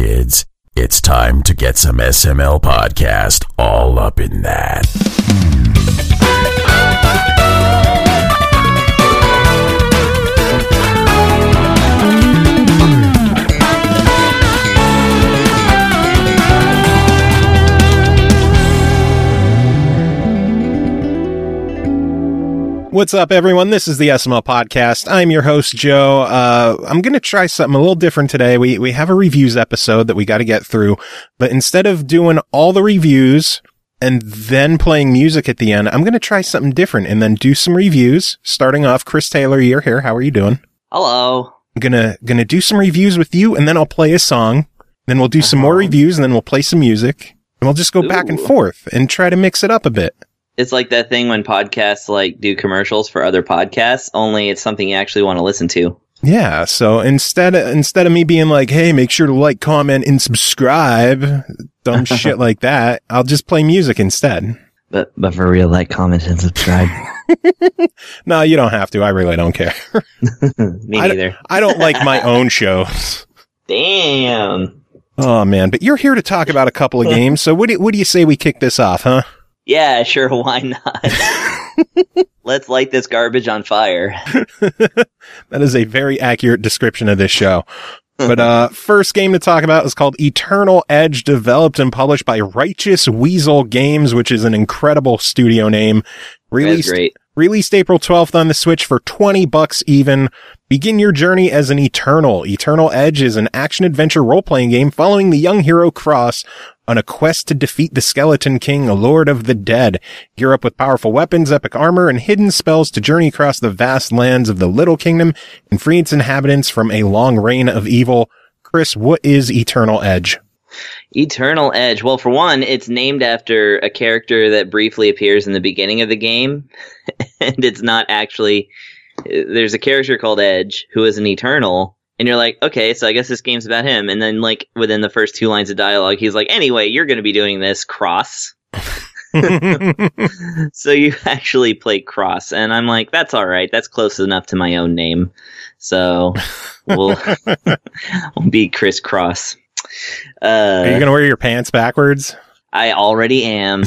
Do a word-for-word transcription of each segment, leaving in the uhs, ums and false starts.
kids. It's time to get some S M L podcast all up in that. What's up, everyone? This is the S M L Podcast. I'm your host, Joe. Uh, I'm going to try something a little different today. We we have a reviews episode that we got to get through, but instead of doing all the reviews and then playing music at the end, I'm going to try something different and then do some reviews. Starting off, Chris Taylor, you're here. How are you doing? Hello. I'm gonna gonna do some reviews with you, and then I'll play a song. Then we'll do some more reviews, and then we'll play some music, and we'll just go Ooh. back and forth and try to mix it up a bit. It's like that thing when podcasts like do commercials for other podcasts, only it's something you actually want to listen to. Yeah, so instead of, instead of me being like, hey, make sure to like, comment, and subscribe, dumb shit like that, I'll just play music instead. But but for real, like, comment, and subscribe. No, you don't have to. I really don't care. Me neither. I, I don't like my own shows. Damn. Oh, man. But you're here to talk about a couple of games, so what do, what do you say we kick this off, huh? Yeah, sure, why not? Let's light this garbage on fire. That is a very accurate description of this show. But uh first game to talk about is called Eternal Edge, developed and published by Righteous Weasel Games, which is an incredible studio name. Released, great. Released April twelfth on the Switch for twenty bucks even. Begin your journey as an Eternal. Eternal Edge is an action-adventure role-playing game following the young hero Cross on a quest to defeat the Skeleton King, Lord of the Dead. Gear up with powerful weapons, epic armor, and hidden spells to journey across the vast lands of the Little Kingdom and free its inhabitants from a long reign of evil. Chris, what is Eternal Edge? Eternal Edge. Well, for one, it's named after a character that briefly appears in the beginning of the game, and it's not actually... There's a character called Edge who is an Eternal, and you're like, okay, so I guess this game's about him. And then, like, within the first two lines of dialogue, he's like, anyway, you're going to be doing this, Cross. So you actually play Cross, and I'm like, that's all right. That's close enough to my own name. So we'll, we'll be Chris Cross. Uh, Are you going to wear your pants backwards? I already am.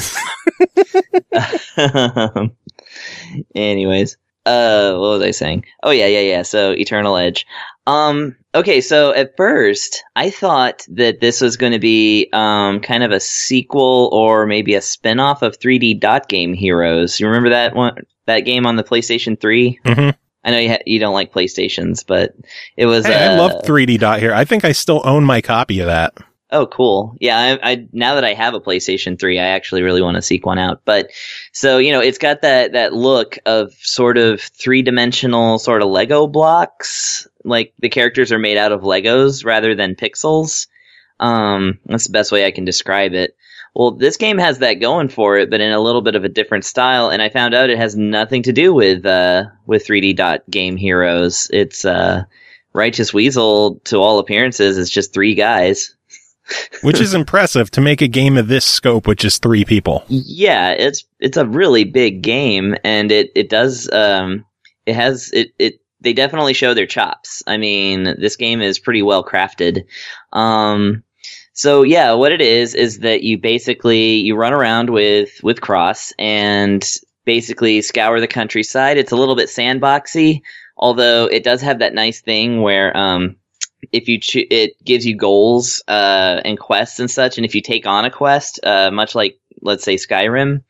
Anyways. Uh, what was I saying? Oh, yeah, yeah, yeah. So, Eternal Edge. Um, okay, so at first, I thought that this was going to be um kind of a sequel or maybe a spin-off of three D Dot Game Heroes. You remember that one, that game on the PlayStation three? Mm-hmm. I know you ha- you don't like PlayStations, but it was... Hey, uh, I love three D Dot here. I think I still own my copy of that. Oh, cool. Yeah, I, I now that I have a PlayStation three, I actually really want to seek one out. But so, you know, it's got that that look of sort of three-dimensional sort of Lego blocks. Like the characters are made out of Legos rather than pixels. Um, that's the best way I can describe it. Well, this game has that going for it, but in a little bit of a different style. And I found out it has nothing to do with uh with three D Dot Game Heroes. It's uh Righteous Weasel, to all appearances, is just three guys. Which is impressive to make a game of this scope, which is three people. Yeah, it's it's a really big game, and it it does um it has it it they definitely show their chops. I mean, this game is pretty well crafted. Um, so yeah, what it is is that you basically you run around with with Cross and basically scour the countryside. It's a little bit sandboxy, although it does have that nice thing where um. If you cho- it gives you goals uh, and quests and such, and if you take on a quest, uh, much like let's say Skyrim,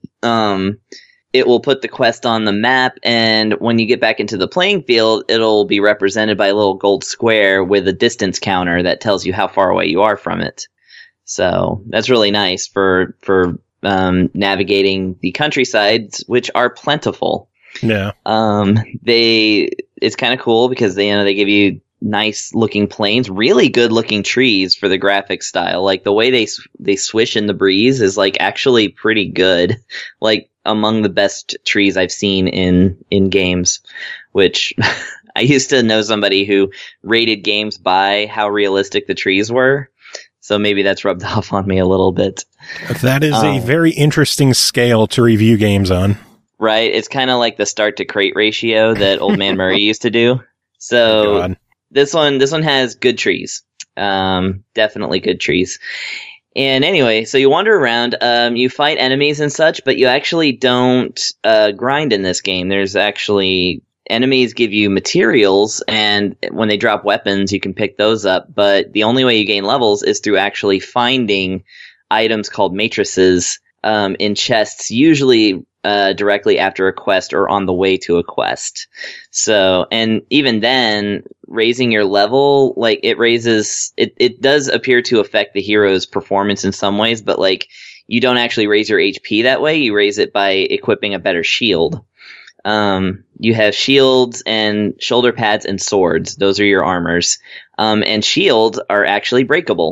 um, it will put the quest on the map, and when you get back into the playing field, it'll be represented by a little gold square with a distance counter that tells you how far away you are from it. So that's really nice for for um, navigating the countrysides, which are plentiful. Yeah. Um, they it's kind of cool because they you know they give you nice looking plains, really good looking trees for the graphic style. Like the way they they swish in the breeze is like actually pretty good. Like among the best trees I've seen in in games, which I used to know somebody who rated games by how realistic the trees were. So maybe that's rubbed off on me a little bit. That is um, a very interesting scale to review games on. Right? It's kind of like the start to crate ratio that Old Man Murray used to do. So God. This one, this one has good trees. Um, definitely good trees. And anyway, so you wander around, um, you fight enemies and such, but you actually don't uh, grind in this game. There's actually enemies give you materials, and when they drop weapons, you can pick those up. But the only way you gain levels is through actually finding items called matrices um, in chests, usually uh, directly after a quest or on the way to a quest. So, and even then, raising your level, like it raises, it, it does appear to affect the hero's performance in some ways, but like you don't actually raise your H P that way. You raise it by equipping a better shield. Um, you have shields and shoulder pads and swords. Those are your armors. Um, and shields are actually breakable.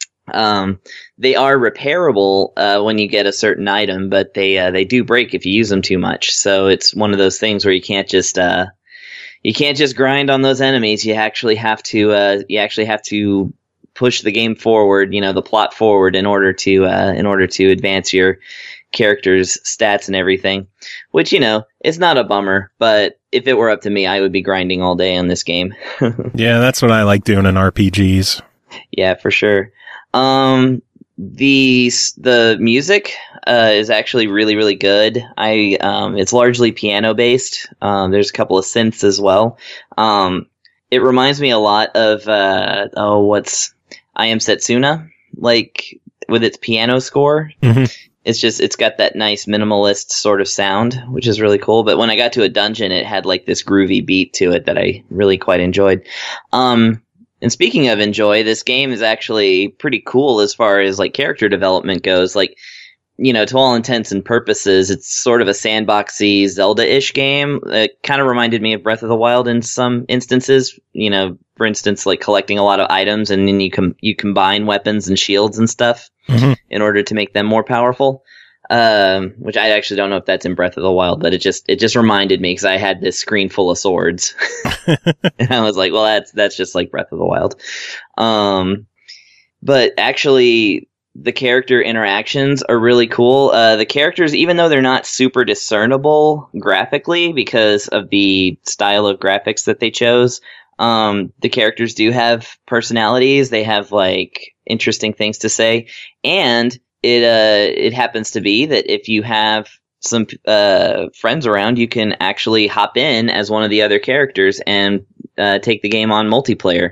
Um, they are repairable uh, when you get a certain item, but they uh, they do break if you use them too much. So it's one of those things where you can't just uh, you can't just grind on those enemies. You actually have to uh, you actually have to push the game forward, you know, the plot forward in order to uh, in order to advance your character's stats and everything. Which, you know, it's not a bummer, but if it were up to me, I would be grinding all day on this game. Yeah, that's what I like doing in R P Gs. Yeah, for sure. Um, the the music uh, is actually really really good. I um, it's largely piano based. Um, there's a couple of synths as well. Um, it reminds me a lot of uh, oh, what's I Am Setsuna, like with its piano score. Mm-hmm. It's just it's got that nice minimalist sort of sound, which is really cool. But when I got to a dungeon, it had like this groovy beat to it that I really quite enjoyed. Um. And speaking of enjoy, this game is actually pretty cool as far as like character development goes. Like, you know, to all intents and purposes, it's sort of a sandboxy Zelda-ish game. It kind of reminded me of Breath of the Wild in some instances. You know, for instance, like collecting a lot of items and then you com- you combine weapons and shields and stuff mm-hmm. in order to make them more powerful. Um, which I actually don't know if that's in Breath of the Wild, but it just it just reminded me because I had this screen full of swords, and I was like, well, that's that's just like Breath of the Wild. Um, but actually, the character interactions are really cool. Uh, the characters, even though they're not super discernible graphically because of the style of graphics that they chose, um, the characters do have personalities. They have like interesting things to say, and It uh it happens to be that if you have some uh friends around, you can actually hop in as one of the other characters and uh, take the game on multiplayer.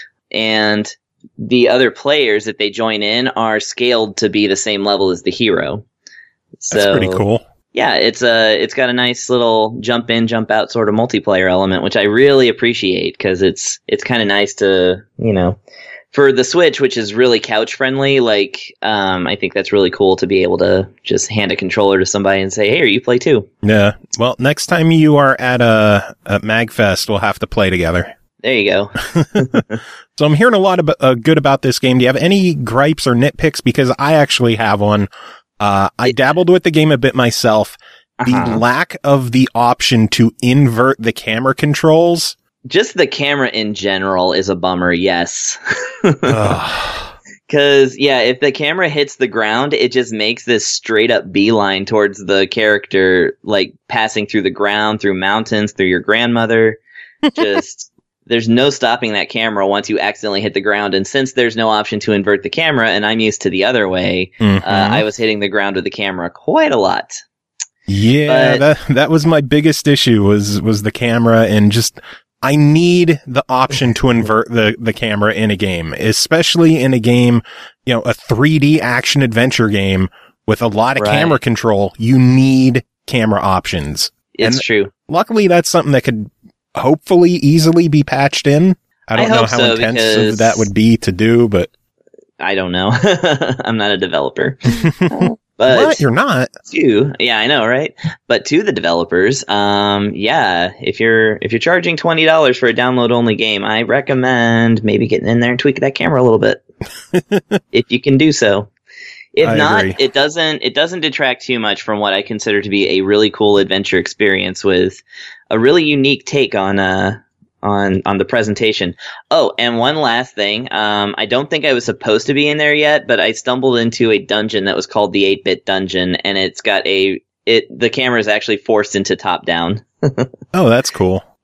And the other players that they join in are scaled to be the same level as the hero. So, that's pretty cool. Yeah, it's a it's got a nice little jump in, jump out sort of multiplayer element, which I really appreciate because it's it's kind of nice to, you know. For the Switch, which is really couch friendly, like um, I think that's really cool to be able to just hand a controller to somebody and say, "Hey, you play too." Yeah. Well, next time you are at a, a MagFest, we'll have to play together. There you go. So I'm hearing a lot of uh, good about this game. Do you have any gripes or nitpicks? Because I actually have one. Uh, I it, dabbled with the game a bit myself. Uh-huh. The lack of the option to invert the camera controls. Just the camera in general is a bummer, yes. Because, yeah, if the camera hits the ground, it just makes this straight up beeline towards the character, like passing through the ground, through mountains, through your grandmother. Just, there's no stopping that camera once you accidentally hit the ground. And since there's no option to invert the camera, and I'm used to the other way, mm-hmm. uh, I was hitting the ground with the camera quite a lot. Yeah, but, that that was my biggest issue was was the camera and just... I need the option to invert the, the camera in a game, especially in a game, you know, a three D action adventure game with a lot of right. camera control. You need camera options. It's and true. Luckily, that's something that could hopefully easily be patched in. I don't I know how so, intensive that would be to do, but I don't know. I'm not a developer. But what? You're not? To, yeah, I know, right? But to the developers, um, yeah, if you're if you're charging twenty dollars for a download only game, I recommend maybe getting in there and tweaking that camera a little bit, if you can do so. If I not, agree. it doesn't it doesn't detract too much from what I consider to be a really cool adventure experience with a really unique take on uh on on the presentation. Oh, and one last thing. Um, I don't think I was supposed to be in there yet, but I stumbled into a dungeon that was called the eight-bit dungeon, and it's got a it the camera is actually forced into top down. Oh, that's cool.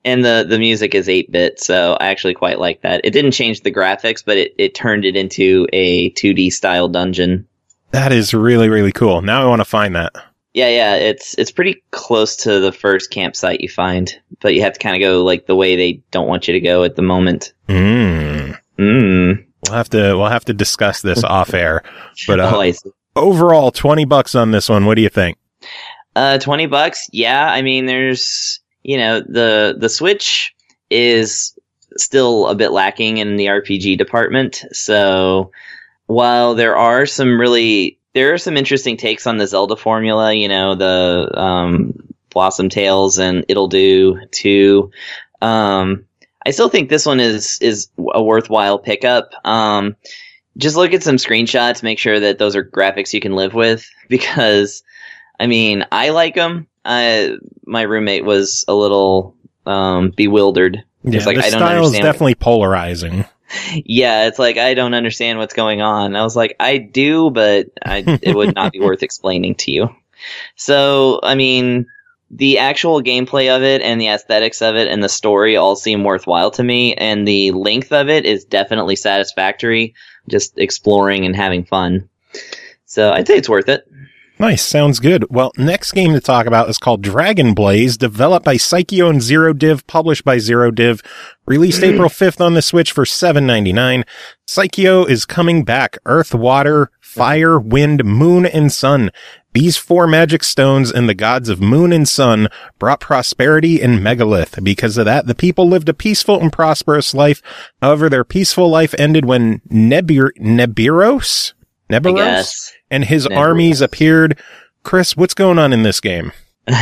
And the, the music is eight bit, so I actually quite like that. It didn't change the graphics, but it, it turned it into a two D style dungeon. That is really, really cool. Now I want to find that. Yeah, yeah, it's it's pretty close to the first campsite you find, but you have to kind of go like the way they don't want you to go at the moment. Mm. Mm. We'll have to we'll have to discuss this off air. But uh, oh, I see. Overall, twenty bucks on this one. What do you think? Uh, twenty bucks. Yeah, I mean, there's you know the the Switch is still a bit lacking in the R P G department. So while there are some really There are some interesting takes on the Zelda formula, you know, the um, Blossom Tales and It'll Do too. Um, I still think this one is is a worthwhile pickup. Um, just look at some screenshots, make sure that those are graphics you can live with, because, I mean, I like them. I, my roommate was a little um, bewildered. Yeah, like, the I don't style is understand definitely polarizing. Yeah, it's like, I don't understand what's going on. I was like, I do, but I, it would not be worth explaining to you. So, I mean, the actual gameplay of it and the aesthetics of it and the story all seem worthwhile to me, and the length of it is definitely satisfactory, just exploring and having fun. So I'd say it's worth it. Nice. Sounds good. Well, next game to talk about is called Dragon Blaze, developed by Psikyo and Zero Div, published by Zero Div, released April fifth on the Switch for seven ninety-nine. Psikyo is coming back. Earth, water, fire, wind, moon, and sun. These four magic stones and the gods of moon and sun brought prosperity in Megalith. Because of that, the people lived a peaceful and prosperous life. However, their peaceful life ended when Nebir- Nebiros? Nebiros? And his Nebiros. Armies appeared. Chris, what's going on in this game?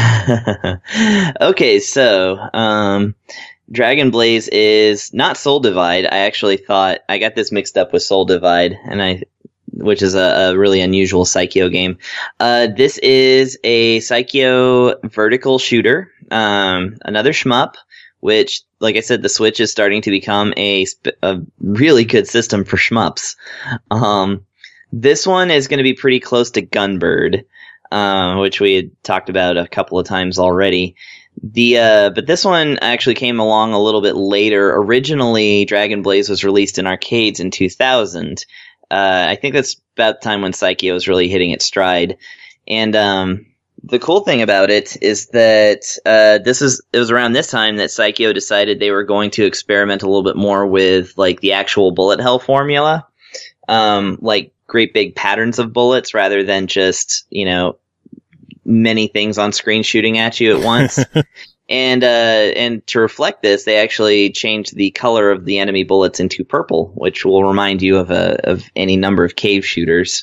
Okay, so, um, Dragon Blaze is not Soul Divide. I actually thought, I got this mixed up with Soul Divide, and I, which is a, a really unusual Psikyo game. Uh, this is a Psikyo vertical shooter, um, another shmup, which, like I said, the Switch is starting to become a, sp- a really good system for shmups. Um, This one is going to be pretty close to Gunbird, uh, which we had talked about a couple of times already. The uh, but this one actually came along a little bit later. Originally, Dragon Blaze was released in arcades in two thousand. Uh, I think that's about the time when Psikyo was really hitting its stride. And um, the cool thing about it is that uh, this is it was around this time that Psikyo decided they were going to experiment a little bit more with like the actual bullet hell formula, um, like great big patterns of bullets rather than just, you know, many things on screen shooting at you at once. and uh, and to reflect this, they actually changed the color of the enemy bullets into purple, which will remind you of a of any number of cave shooters.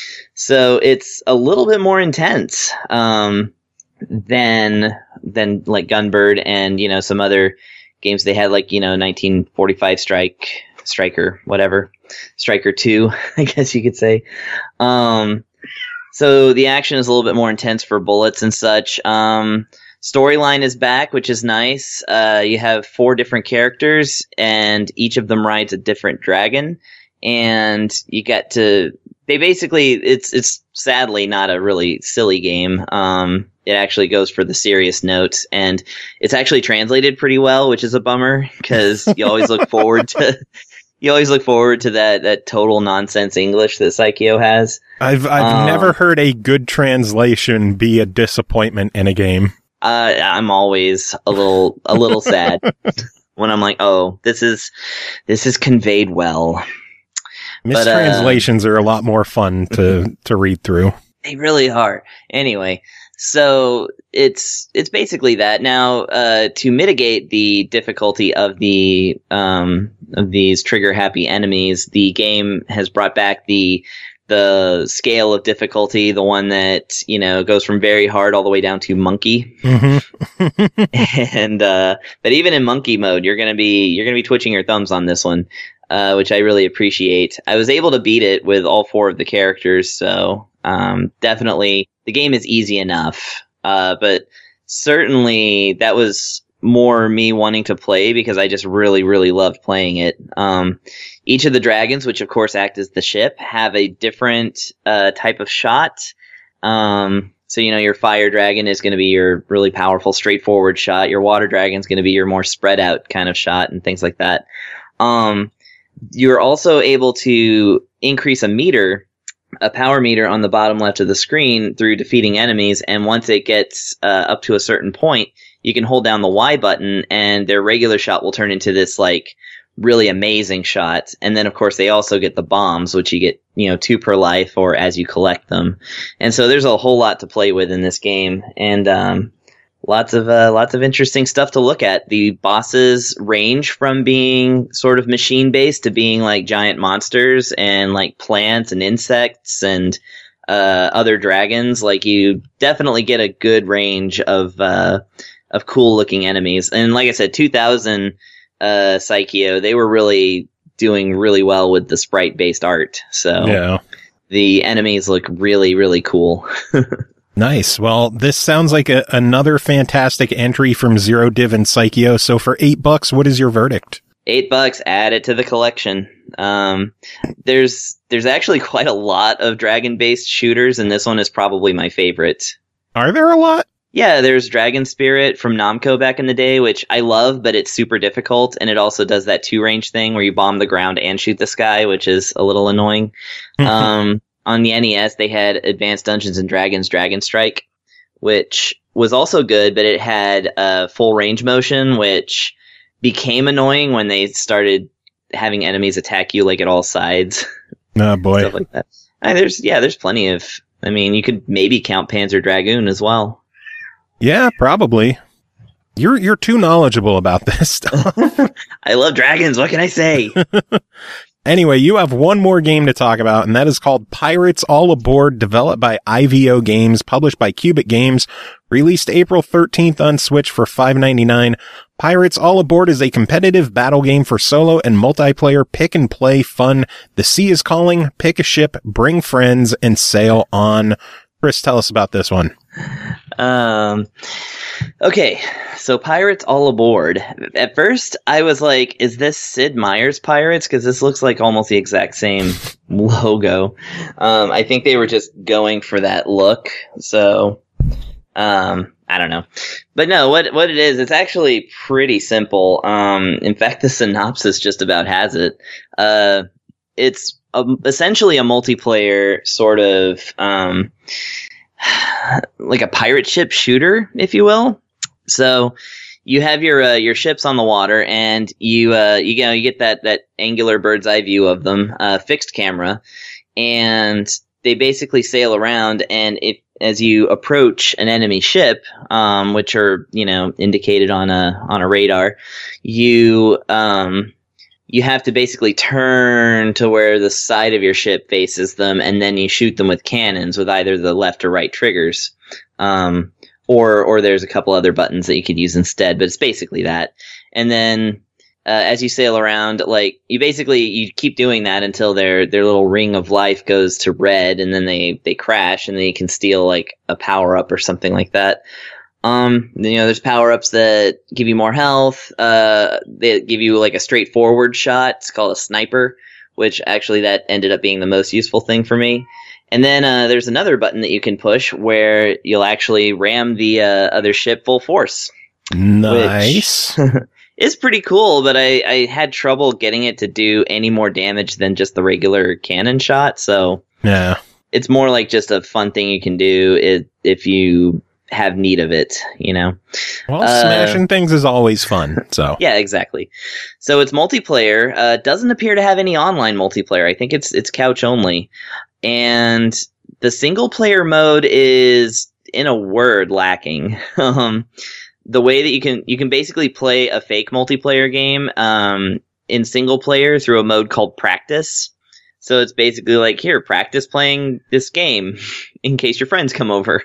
So it's a little bit more intense um, than than like Gunbird and, you know, some other games they had, like, you know, nineteen forty-five Strike, Striker, whatever. Striker two, I guess you could say. Um, so the action is a little bit more intense for bullets and such. Um, storyline is back, which is nice. Uh, you have four different characters, and each of them rides a different dragon. And you get to... They basically... It's it's sadly not a really silly game. Um, it actually goes for the serious notes, and it's actually translated pretty well, which is a bummer, because you always look forward to... You always look forward to that, that total nonsense English that Psikyo has. I've I've um, never heard a good translation be a disappointment in a game. Uh, I'm always a little a little sad when I'm like, oh, this is this is conveyed well. Mistranslations uh, are a lot more fun to to read through. They really are. Anyway. So it's it's basically that. Now, uh, to mitigate the difficulty of the um, of these trigger happy enemies, the game has brought back the the scale of difficulty, the one that, you know, goes from very hard all the way down to monkey. Mm-hmm. and uh, but even in monkey mode, you're gonna be you're gonna be twitching your thumbs on this one, uh, which I really appreciate. I was able to beat it with all four of the characters, so um, definitely. The game is easy enough, uh, but certainly that was more me wanting to play because I just really, really loved playing it. Um, each of the dragons, which of course act as the ship, have a different uh, type of shot. Um, So, you know, your fire dragon is going to be your really powerful, straightforward shot. Your water dragon is going to be your more spread out kind of shot and things like that. Um, you're also able to increase a meter, a power meter on the bottom left of the screen through defeating enemies. And once it gets uh, up to a certain point, you can hold down the Y button and their regular shot will turn into this like really amazing shot. And then of course they also get the bombs, which you get, you know, two per life or as you collect them. And so there's a whole lot to play with in this game. And, um, Lots of uh, lots of interesting stuff to look at. The bosses range from being sort of machine based to being like giant monsters and like plants and insects and uh, other dragons. Like you definitely get a good range of uh, of cool looking enemies. And like I said, two thousand uh, Psycheo, they were really doing really well with the sprite based art. So yeah. The enemies look really really cool. Nice. Well, this sounds like a, another fantastic entry from Zero Div and Psycheo. So for eight bucks, what is your verdict? Eight bucks, add it to the collection. Um, there's there's actually quite a lot of dragon-based shooters, and this one is probably my favorite. Are there a lot? Yeah, there's Dragon Spirit from Namco back in the day, which I love, but it's super difficult, and it also does that two-range thing where you bomb the ground and shoot the sky, which is a little annoying. um On the N E S, they had Advanced Dungeons and Dragons Dragon Strike, which was also good, but it had a uh, full range motion, which became annoying when they started having enemies attack you like at all sides. Oh boy. Stuff like that. I, there's yeah, there's plenty of. I mean, you could maybe count Panzer Dragoon as well. Yeah, probably. You're you're too knowledgeable about this stuff. I love dragons. What can I say? Anyway, you have one more game to talk about, and that is called Pirates All Aboard, developed by I V O Games, published by Cubic Games, released April thirteenth on Switch for five ninety-nine. Pirates All Aboard is a competitive battle game for solo and multiplayer pick-and-play fun. The sea is calling, pick a ship, bring friends, and sail on. Chris, tell us about this one. Um, okay, so Pirates All Aboard. At first, I was like, is this Sid Meier's Pirates? Because this looks like almost the exact same logo. Um, I think they were just going for that look. So, um, I don't know. But no, what what it is, it's actually pretty simple. Um, in fact, the synopsis just about has it. Uh, it's a, essentially a multiplayer sort of... Um, like a pirate ship shooter, if you will. So you have your uh, your ships on the water, and you uh, you know you get that that angular bird's eye view of them, uh, fixed camera, and they basically sail around. And if as you approach an enemy ship, um, which are you know indicated on a on a radar, you um. You have to basically turn to where the side of your ship faces them, and then you shoot them with cannons with either the left or right triggers. Um, or or there's a couple other buttons that you could use instead, but it's basically that. And then uh, as you sail around, like you basically you keep doing that until their their little ring of life goes to red, and then they they crash, and then you can steal like a power up or something like that. Um, you know, there's power-ups that give you more health, uh, they give you like a straightforward shot. It's called a sniper, which actually that ended up being the most useful thing for me. And then, uh, there's another button that you can push where you'll actually ram the, uh, other ship full force. Nice. It's pretty cool, but I, I had trouble getting it to do any more damage than just the regular cannon shot. So yeah, it's more like just a fun thing you can do if, if you have need of it, you know. Well, uh, smashing things is always fun. So yeah, exactly. So it's multiplayer. Uh, doesn't appear to have any online multiplayer. I think it's it's couch only, and the single player mode is, in a word, lacking. um, the way that you can you can basically play a fake multiplayer game um, in single player through a mode called Practice. So it's basically like, here, practice playing this game in case your friends come over.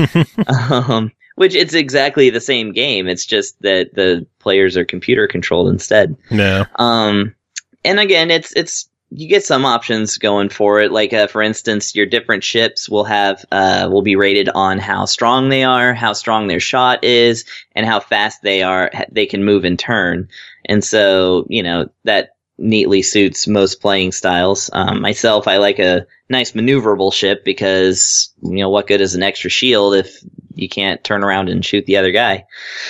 um, which it's exactly the same game. It's just that the players are computer controlled instead. No. Um, and again, it's it's you get some options going for it. Like uh, for instance, your different ships will have uh will be rated on how strong they are, how strong their shot is, and how fast they are. They can move and turn. And so you know that neatly suits most playing styles. Um, myself, I like a nice maneuverable ship because, you know, what good is an extra shield if you can't turn around and shoot the other guy?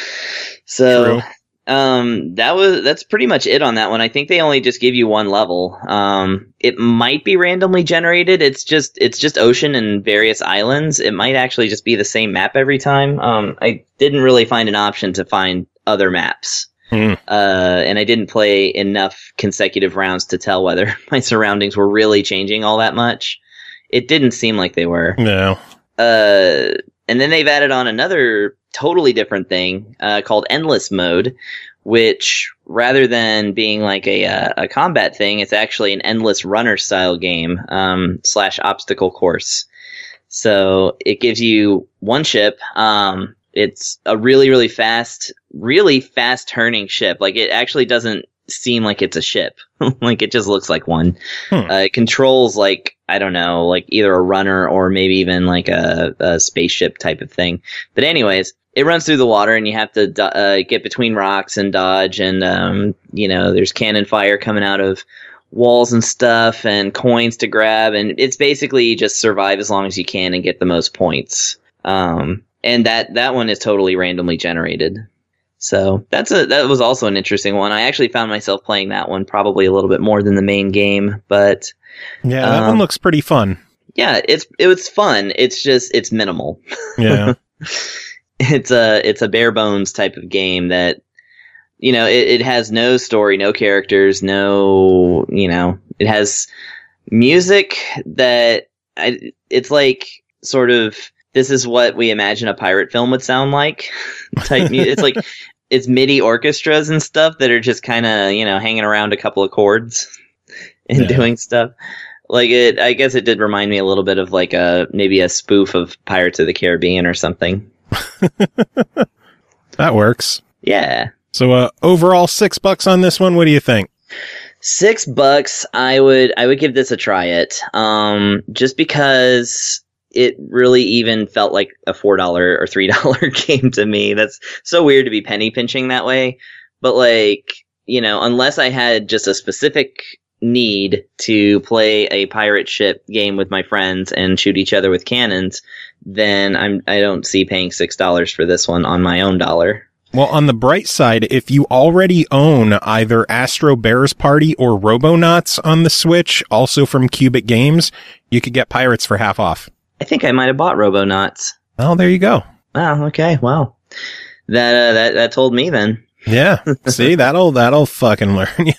So, um, that was, that's pretty much it on that one. I think they only just give you one level. Um, it might be randomly generated. It's just, it's just ocean and various islands. It might actually just be the same map every time. Um, I didn't really find an option to find other maps. Hmm. Uh, and I didn't play enough consecutive rounds to tell whether my surroundings were really changing all that much. It didn't seem like they were. No. Uh, and then they've added on another totally different thing uh, called Endless Mode, which rather than being like a uh, a combat thing, it's actually an endless runner style game um, slash obstacle course. So it gives you one ship. Um, it's a really, really fast, really fast turning ship. Like it actually doesn't seem like it's a ship. Like it just looks like one. Hmm. Uh, it controls like, I don't know, like either a runner or maybe even like a, a spaceship type of thing. But anyways, it runs through the water and you have to do- uh, get between rocks and dodge. And, um, you know, there's cannon fire coming out of walls and stuff and coins to grab. And it's basically just survive as long as you can and get the most points. Um, and that, that one is totally randomly generated. So that's a, that was also an interesting one. I actually found myself playing that one probably a little bit more than the main game, but yeah, that um, one looks pretty fun. Yeah, it's, it was fun. It's just, it's minimal. Yeah. It's a, it's a bare bones type of game that, you know, it, it has no story, no characters, no, you know, it has music that I, it's like sort of, this is what we imagine a pirate film would sound like type music. It's like, it's MIDI orchestras and stuff that are just kind of, you know, hanging around a couple of chords and yeah. doing stuff. Like it, I guess it did remind me a little bit of like a, maybe a spoof of Pirates of the Caribbean or something. That works. Yeah. So, uh, overall six bucks on this one. What do you think? Six bucks. I would, I would give this a try it. Um, just because it really even felt like a four dollar or three dollar game to me. That's so weird to be penny pinching that way. But like, you know, unless I had just a specific need to play a pirate ship game with my friends and shoot each other with cannons, then I'm, I don't see paying six dollars for this one on my own dollar. Well, on the bright side, if you already own either Astro Bears Party or Robonauts on the Switch, also from Cubic Games, you could get Pirates for half off. I think I might have bought Robonauts. Oh, there you go. Wow. Okay. Wow. That uh, that that told me then. Yeah. See, that'll that'll fucking learn you.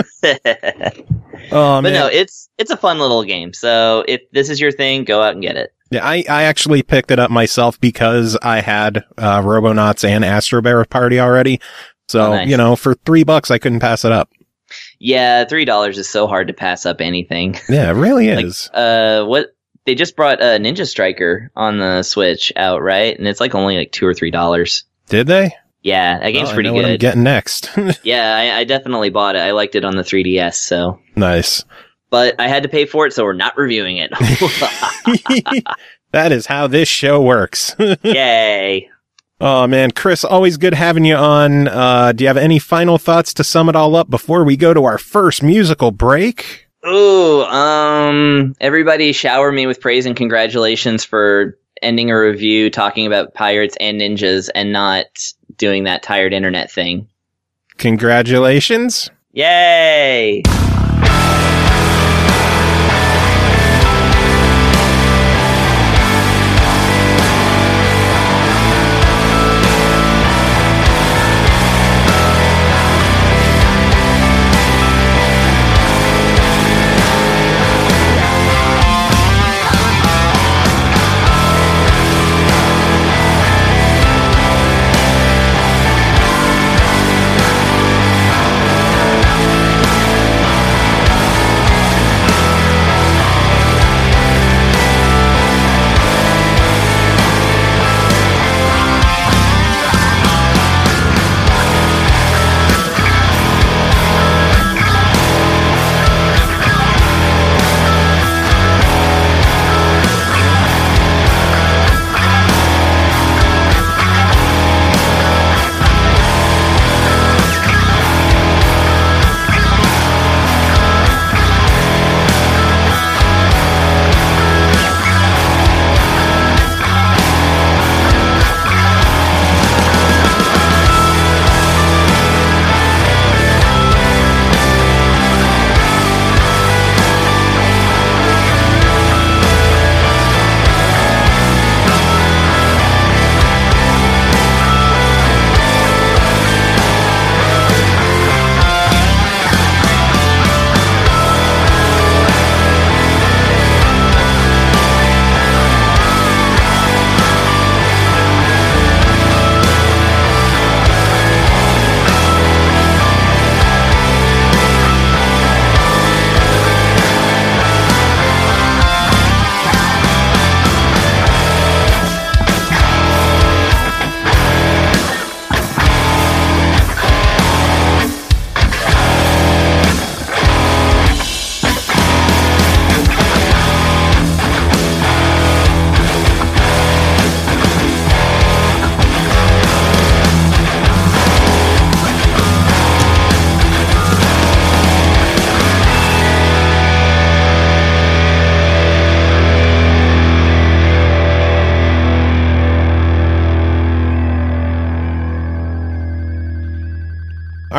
Oh, but man. No, it's it's a fun little game. So if this is your thing, go out and get it. Yeah, I, I actually picked it up myself because I had uh, Robonauts and Astro Bear Party already. So, oh, nice. You know, for three bucks, I couldn't pass it up. Yeah, three dollars is so hard to pass up anything. Yeah, it really is. Like, uh, what they just brought uh, Ninja Striker on the Switch out, right? And it's like only like two or three dollars. Did they? Yeah, that game's oh, pretty I know good. What I'm getting next. Yeah, I, I definitely bought it. I liked it on the three D S. So nice. But I had to pay for it, so we're not reviewing it. That is how this show works. Yay. Oh, man. Chris, always good having you on. Uh, do you have any final thoughts to sum it all up before we go to our first musical break? Ooh, um, everybody shower me with praise and congratulations for ending a review talking about pirates and ninjas and not doing that tired internet thing. Congratulations. Yay.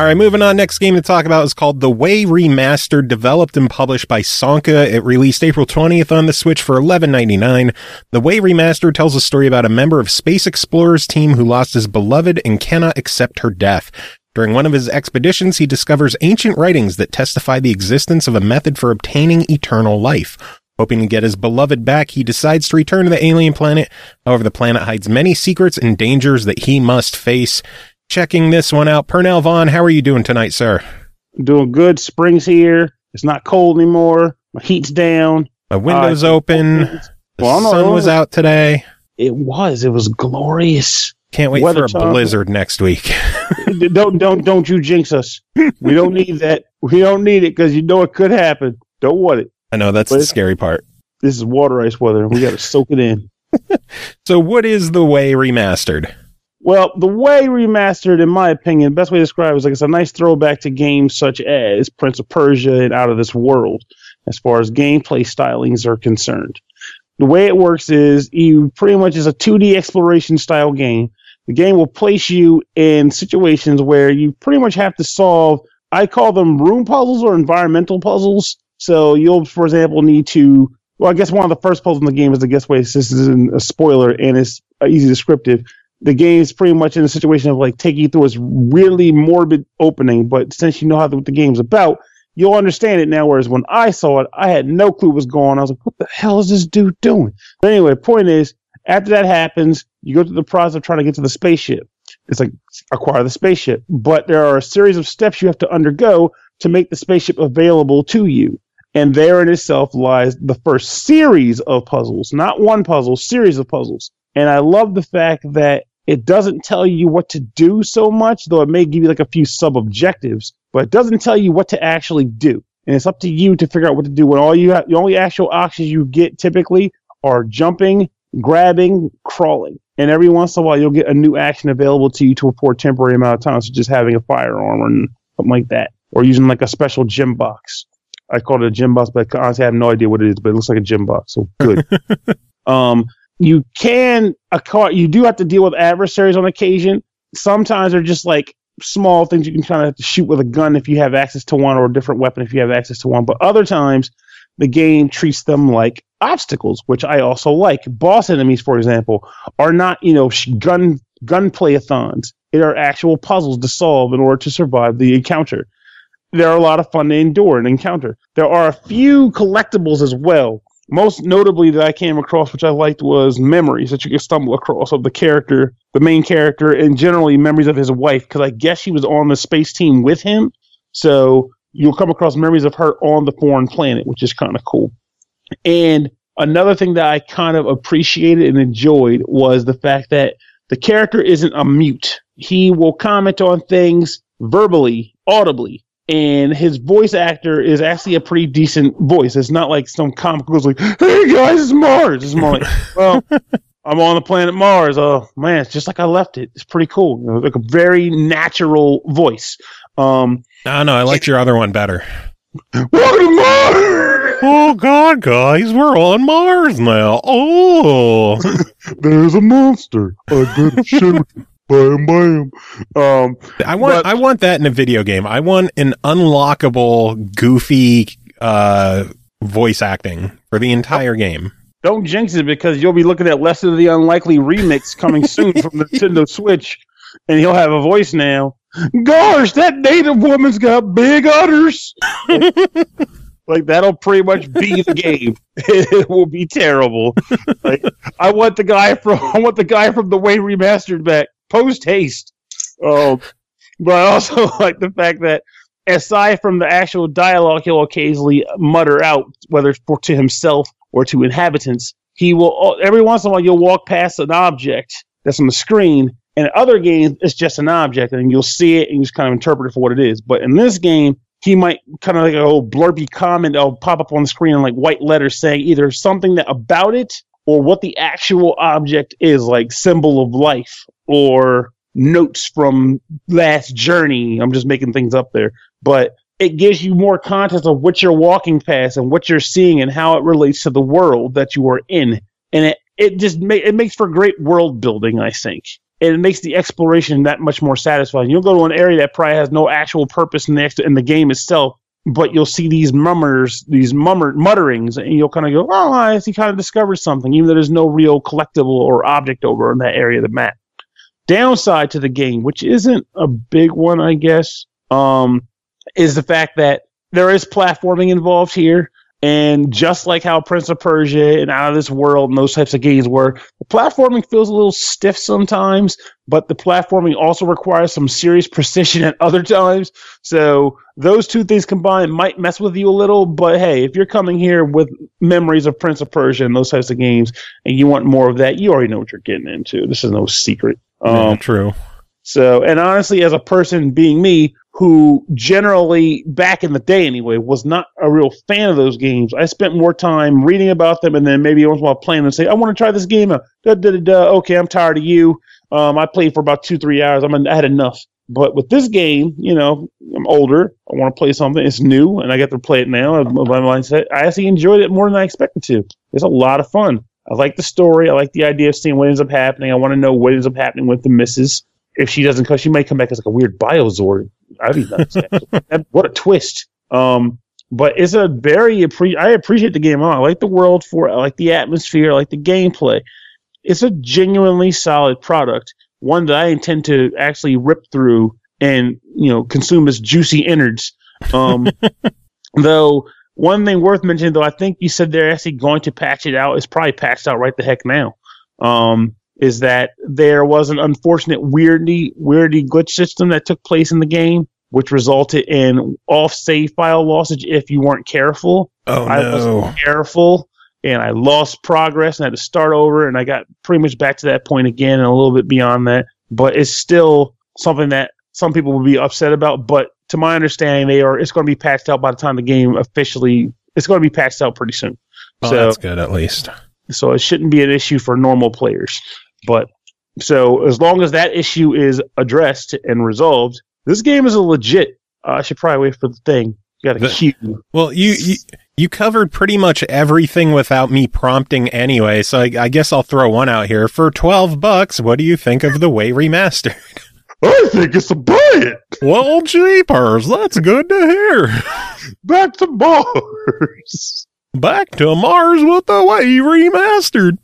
right, moving on. Next game to talk about is called The Way Remastered, developed and published by Sonka. It released April twentieth on the Switch for eleven ninety-nine. The Way Remastered tells a story about a member of Space Explorers team who lost his beloved and cannot accept her death. During one of his expeditions, he discovers ancient writings that testify the existence of a method for obtaining eternal life. Hoping to get his beloved back, he decides to return to the alien planet. However, the planet hides many secrets and dangers that he must face. Checking this one out, Pernell Vaughn, how are you doing tonight, sir? Doing good. Spring's here. It's not cold anymore. My heat's down. My window's uh, open. The well, sun no, was out today. It was. It was glorious. Can't wait Weather for a time. blizzard next week. don't don't don't you jinx us. We don't need that. We don't need it because you know it could happen. Don't want it. I know, that's but the scary part. This is water ice weather, and we got to soak it in. So what is The Way Remastered? Well, The Way Remastered, in my opinion, the best way to describe it is like it's a nice throwback to games such as Prince of Persia and Out of This World, as far as gameplay stylings are concerned. The way it works is you pretty much is a two D exploration style game. The game will place you in situations where you pretty much have to solve, I call them room puzzles or environmental puzzles. So you'll, for example, need to, well, I guess one of the first puzzles in the game is, I guess, wait, this isn't a spoiler and it's easy descriptive. The game is pretty much in a situation of like taking you through its really morbid opening, but since you know how the, what the game's about, you'll understand it now, whereas when I saw it, I had no clue what was going on. I was like, what the hell is this dude doing? But anyway, point is, after that happens, you go through the process of trying to get to the spaceship. It's like, acquire the spaceship. But there are a series of steps you have to undergo to make the spaceship available to you. And there in itself lies the first series of puzzles. Not one puzzle, series of puzzles. And I love the fact that it doesn't tell you what to do so much, though it may give you like a few sub-objectives, but it doesn't tell you what to actually do. And it's up to you to figure out what to do when all you have, the only actual options you get typically are jumping, grabbing, crawling. And every once in a while, you'll get a new action available to you to for a temporary amount of time, such so as having a firearm or something like that, or using like a special gym box. I call it a gym box, but honestly, I have no idea what it is, but it looks like a gym box, so good. um, you can, you do have to deal with adversaries on occasion. Sometimes they're just like small things you can kind of have to shoot with a gun if you have access to one, or a different weapon if you have access to one. But other times, the game treats them like obstacles, which I also like. Boss enemies, for example, are not, you know, gun gunplay-a-thons. They are actual puzzles to solve in order to survive the encounter. They're a lot of fun to endure and encounter. There are a few collectibles as well. Most notably that I came across, which I liked, was memories that you can stumble across of the character, the main character, and generally memories of his wife, because I guess she was on the space team with him. So you'll come across memories of her on the foreign planet, which is kind of cool. And another thing that I kind of appreciated and enjoyed was the fact that the character isn't a mute. He will comment on things verbally, audibly. And his voice actor is actually a pretty decent voice. It's not like some comic goes like, "Hey guys, it's Mars." It's more like, "Well, I'm on the planet Mars. Oh man, it's just like I left it. It's pretty cool. You know, like a very natural voice." Um, no, no, I liked your other one better. Welcome to Mars. Oh God, guys, we're on Mars now. Oh, there's a monster. I better shoot. Bam, bam. Um, I want, but, I want that in a video game. I want an unlockable, goofy, uh, voice acting for the entire game. Don't jinx it, because you'll be looking at Less of the Unlikely remix coming soon from the Nintendo Switch, and he'll have a voice now. Gosh, that native woman's got big udders. like, like that'll pretty much be the game. It will be terrible. Like, I want the guy from, I want the guy from The Way Remastered back. Post haste. Um, but I also like the fact that aside from the actual dialogue he'll occasionally mutter out, whether it's for, to himself or to inhabitants, he will, every once in a while you'll walk past an object that's on the screen, and in other games it's just an object and you'll see it and you just kind of interpret it for what it is. But in this game, he might kind of like a whole blurby comment that'll pop up on the screen in like white letters saying either something that about it or what the actual object is, like symbol of life or notes from last journey. I'm just making things up there. But it gives you more context of what you're walking past and what you're seeing and how it relates to the world that you are in. And it, it just ma- it makes for great world building, I think. and it makes the exploration that much more satisfying. You'll go to an area that probably has no actual purpose in the, ex- in the game itself, but you'll see these mummers, these mummer, mutterings, and you'll kind of go, oh, I see, kind of discovered something, even though there's no real collectible or object over in that area of the map. Downside to the game, which isn't a big one, I guess, um, is the fact that there is platforming involved here. And just like how Prince of Persia and Out of This World and those types of games were, the platforming feels a little stiff sometimes, but the platforming also requires some serious precision at other times. So those two things combined might mess with you a little, but hey, if you're coming here with memories of Prince of Persia and those types of games, and you want more of that, you already know what you're getting into. This is no secret. Um, yeah, true. So, and honestly, as a person being me, who generally, back in the day anyway, was not a real fan of those games, I spent more time reading about them and then maybe once in a while playing them and say, I want to try this game out. Da, da, da, da. Okay, I'm tired of you. Um, I played for about two, three hours. I'm I had enough. But with this game, you know, I'm older. I want to play something. It's new, and I get to play it now. My mindset, I actually enjoyed it more than I expected to. It's a lot of fun. I like the story. I like the idea of seeing what ends up happening. I want to know what ends up happening with the missus. If she doesn't, because she might come back as like a weird Biozord. I'd be nuts. What a twist. Um, but it's a very, appre- I appreciate the game a lot. I like the world for it. I like the atmosphere. I like the gameplay. It's a genuinely solid product. One that I intend to actually rip through and, you know, consume as juicy innards. Um, though, one thing worth mentioning, though, I think you said they're actually going to patch it out. It's probably patched out right the heck now. Um, is that there was an unfortunate weirdy, weirdy glitch system that took place in the game, which resulted in off-save file lossage if you weren't careful. Oh, I no. wasn't careful, and I lost progress, and I had to start over, and I got pretty much back to that point again and a little bit beyond that. But it's still something that some people will be upset about, but to my understanding, they are. It's going to be patched out by the time the game officially... It's going to be patched out pretty soon. Oh, so, that's good, at least. So it shouldn't be an issue for normal players. But so as long as that issue is addressed and resolved, this game is a legit. Uh, I should probably wait for the thing. You got a The- cue. Well, you, you you covered pretty much everything without me prompting anyway, so I, I guess I'll throw one out here. For twelve bucks, what do you think of the Way Remastered? I think it's a buy it. Well, jeepers, that's good to hear. Back to Mars. Back to Mars with the Way Remastered.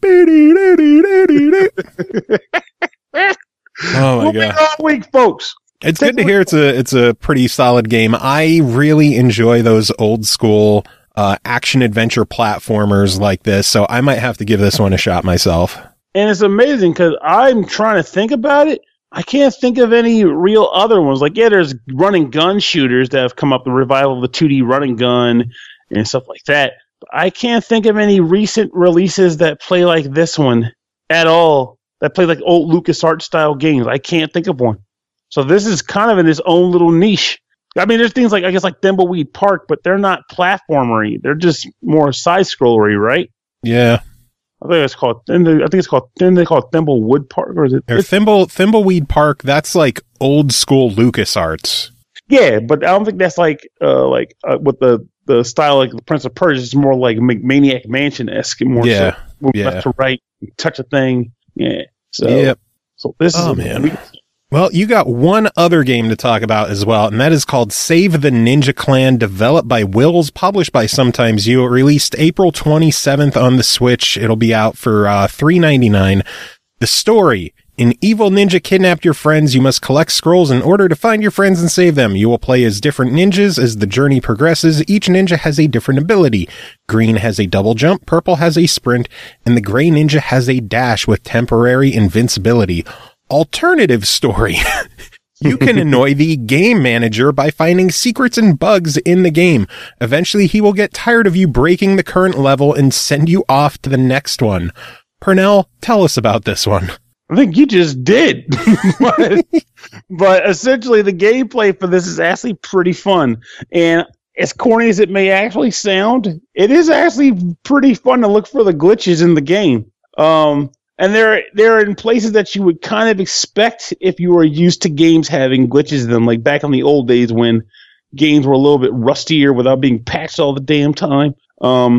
Oh my We'll be god. all week, folks. It's good to hear it's a it's a pretty solid game. I really enjoy those old school uh, action adventure platformers like this, so I might have to give this one a shot myself. And it's amazing because I'm trying to think about it. I can't think of any real other ones. Like, yeah, there's running gun shooters that have come up, the revival of the two D running gun and stuff like that. But I can't think of any recent releases that play like this one at all, that play like old LucasArts style games. I can't think of one. So this is kind of in its own little niche. I mean, there's things like, I guess, like Thimbleweed Park, but they're not platformery. They're just more side-scrollery, right? Yeah. I think it's called. I think it's called. Then they call it Thimblewood Park, or is it? Or Thimble Thimbleweed Park. That's like old school LucasArts. Yeah, but I don't think that's like uh like uh, with the the style like the Prince of Persia. It's more like Maniac Mansion esque, more Yeah, so move yeah. left to right, touch a thing. Yeah. So Yep. so this Oh, is man. Well, you got one other game to talk about as well, and that is called Save the Ninja Clan, developed by Wills, published by Sometimes You. It released April twenty-seventh on the Switch. It'll be out for uh, three ninety-nine. The story: an evil ninja kidnapped your friends. You must collect scrolls in order to find your friends and save them. You will play as different ninjas as the journey progresses. Each ninja has a different ability. Green has a double jump, purple has a sprint, and the gray ninja has a dash with temporary invincibility. Alternative story. You can annoy the game manager by finding secrets and bugs in the game. Eventually, he will get tired of you breaking the current level and send you off to the next one. Pernell, tell us about this one. I think you just did. but, but essentially, the gameplay for this is actually pretty fun. And as corny as it may actually sound, it is actually pretty fun to look for the glitches in the game. Um, and they're, they're in places that you would kind of expect if you were used to games having glitches in them, like back in the old days when games were a little bit rustier without being patched all the damn time. Um,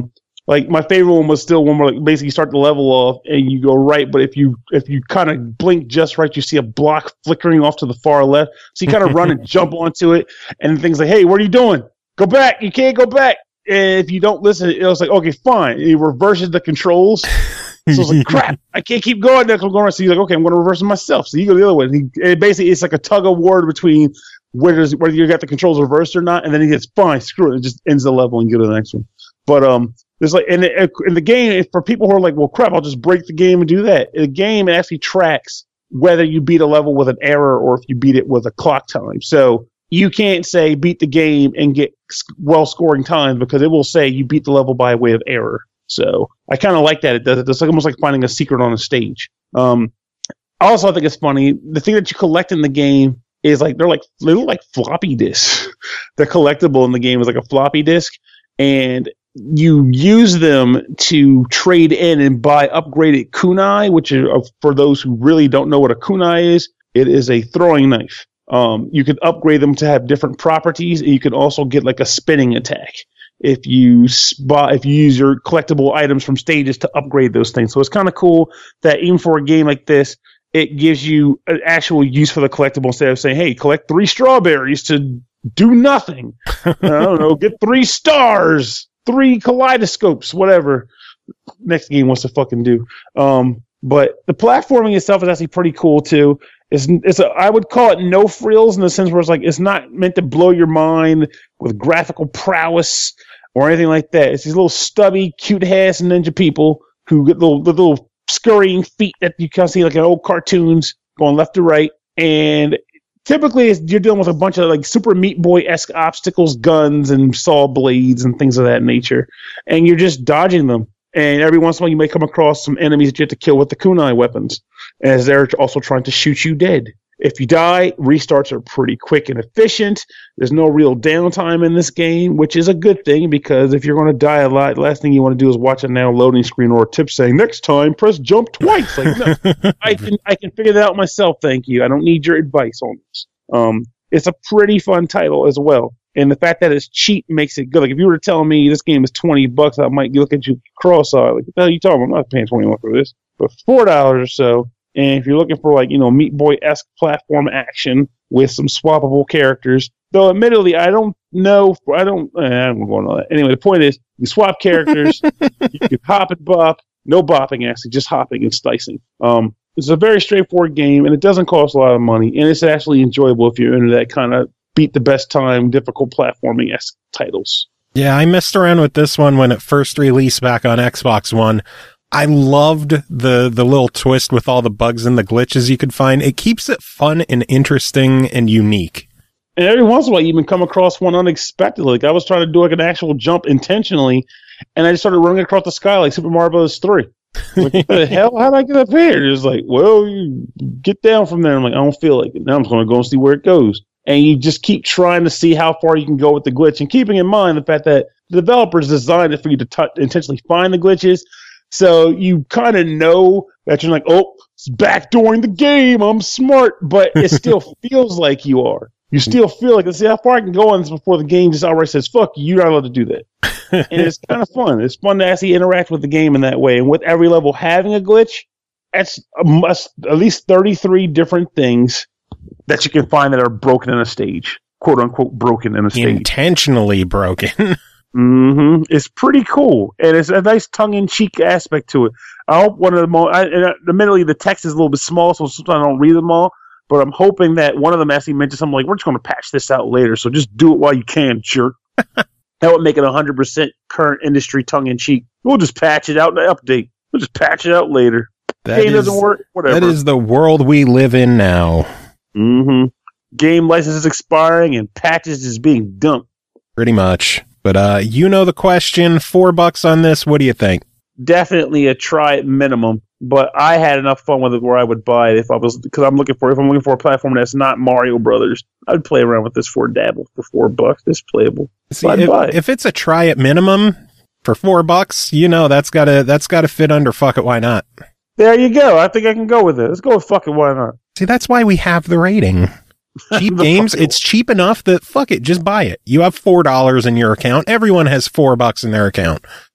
Like my favorite one was still one where like basically you start the level off and you go right, but if you if you kind of blink just right, you see a block flickering off to the far left. So you kind of run and jump onto it, and things like, "Hey, what are you doing? Go back! You can't go back!" And if you don't listen, it was like, "Okay, fine." It reverses the controls. So it's like, "Crap! I can't keep going there. I'm going." So you're like, "Okay, I'm going to reverse it myself." So you go the other way. And he, it basically, it's like a tug of war between whether whether you got the controls reversed or not, and then he gets fine. Screw it. It just ends the level and you go to the next one. But um. There's like in the, in the game, for people who are like, well, crap, I'll just break the game and do that. The game actually tracks whether you beat a level with an error or if you beat it with a clock time. So you can't say beat the game and get well scoring time because it will say you beat the level by way of error. So I kind of like that. It does it. It's like almost like finding a secret on a stage. Um, also, I think it's funny. The thing that you collect in the game is like they're like they look like floppy disks. The collectible in the game is like a floppy disk, and you use them to trade in and buy upgraded kunai, which are, for those who really don't know what a kunai is, it is a throwing knife. Um, you can upgrade them to have different properties, and you can also get like a spinning attack if you spot if you use your collectible items from stages to upgrade those things. So it's kind of cool that even for a game like this, it gives you an actual use for the collectible instead of saying, "Hey, collect three strawberries to do nothing." I don't know, get three stars. Three kaleidoscopes, whatever next game wants to fucking do. Um, but the platforming itself is actually pretty cool too. It's, it's a, I would call it no frills in the sense where it's like it's not meant to blow your mind with graphical prowess or anything like that. It's these little stubby, cute ass ninja people who get little, little scurrying feet that you can see like in old cartoons going left to right. And typically, you're dealing with a bunch of like Super Meat Boy-esque obstacles, guns, and saw blades and things of that nature, and you're just dodging them. And every once in a while, you may come across some enemies that you have to kill with the kunai weapons, as they're also trying to shoot you dead. If you die, restarts are pretty quick and efficient. There's no real downtime in this game, which is a good thing because if you're going to die a lot, the last thing you want to do is watch a now loading screen or a tip saying, "Next time, press jump twice." Like, no, I can I can figure that out myself, thank you. I don't need your advice on this. Um, it's a pretty fun title as well. And the fact that it's cheap makes it good. Like, if you were telling me this game is twenty bucks, I might look at you cross-eyed. Like, what the hell are you talking about? I'm not paying twenty bucks for this. But four dollars or so, and if you're looking for, like, you know, Meat Boy-esque platform action with some swappable characters, though admittedly, I don't know, I don't, eh, I don't go on all that. Anyway, the point is, you swap characters, you can hop and bop, no bopping actually, just hopping and slicing. Um, it's a very straightforward game, and it doesn't cost a lot of money, and it's actually enjoyable if you're into that kind of beat the best time, difficult platforming-esque titles. Yeah, I messed around with this one when it first released back on Xbox One. I loved the the little twist with all the bugs and the glitches you could find. It keeps it fun and interesting and unique. And every once in a while, you even come across one unexpectedly. Like, I was trying to do like an actual jump intentionally, and I just started running across the sky like Super Mario Bros. three. Like, what the hell? How'd I get up here? It was like, well, you get down from there. I'm like, I don't feel like it. Now I'm just going to go and see where it goes. And you just keep trying to see how far you can go with the glitch, and keeping in mind the fact that the developers designed it for you to t- intentionally find the glitches. So you kind of know that you're like, oh, it's backdooring the game. I'm smart, but it still feels like you are. You still feel like, let's see how far I can go on this before the game just outright says, fuck you, you're not allowed to do that. And it's kind of fun. It's fun to actually interact with the game in that way. And with every level having a glitch, that's a must, at least thirty-three different things that you can find that are broken in a stage. Quote unquote broken in a stage. Intentionally broken. Mm-hmm. It's pretty cool, and it's a nice tongue-in-cheek aspect to it. I hope one of the most. Admittedly, the text is a little bit small, so sometimes I don't read them all. But I'm hoping that one of them actually mentions something like, "We're just going to patch this out later, so just do it while you can, jerk." That would make it one hundred percent current industry tongue-in-cheek. We'll just patch it out in the update. We'll just patch it out later. That Game is, doesn't work. Whatever. That is the world we live in now. Mm-hmm. Game licenses expiring and patches is being dumped. Pretty much. But uh, you know the question. Four bucks on this. What do you think? Definitely a try at minimum. But I had enough fun with it where I would buy it if I was, because I'm looking for if I'm looking for a platform that's not Mario Brothers. I'd play around with this for a dabble for four bucks. It's playable. See, so I'd if, buy it. if it's a try at minimum for four bucks, you know that's gotta that's gotta fit under fuck it. Why not? There you go. I think I can go with it. Let's go with fuck it. Why not? See, that's why we have the rating. Cheap games, it's cheap enough that fuck it, just buy it. You have four dollars in your account. Everyone has four bucks in their account.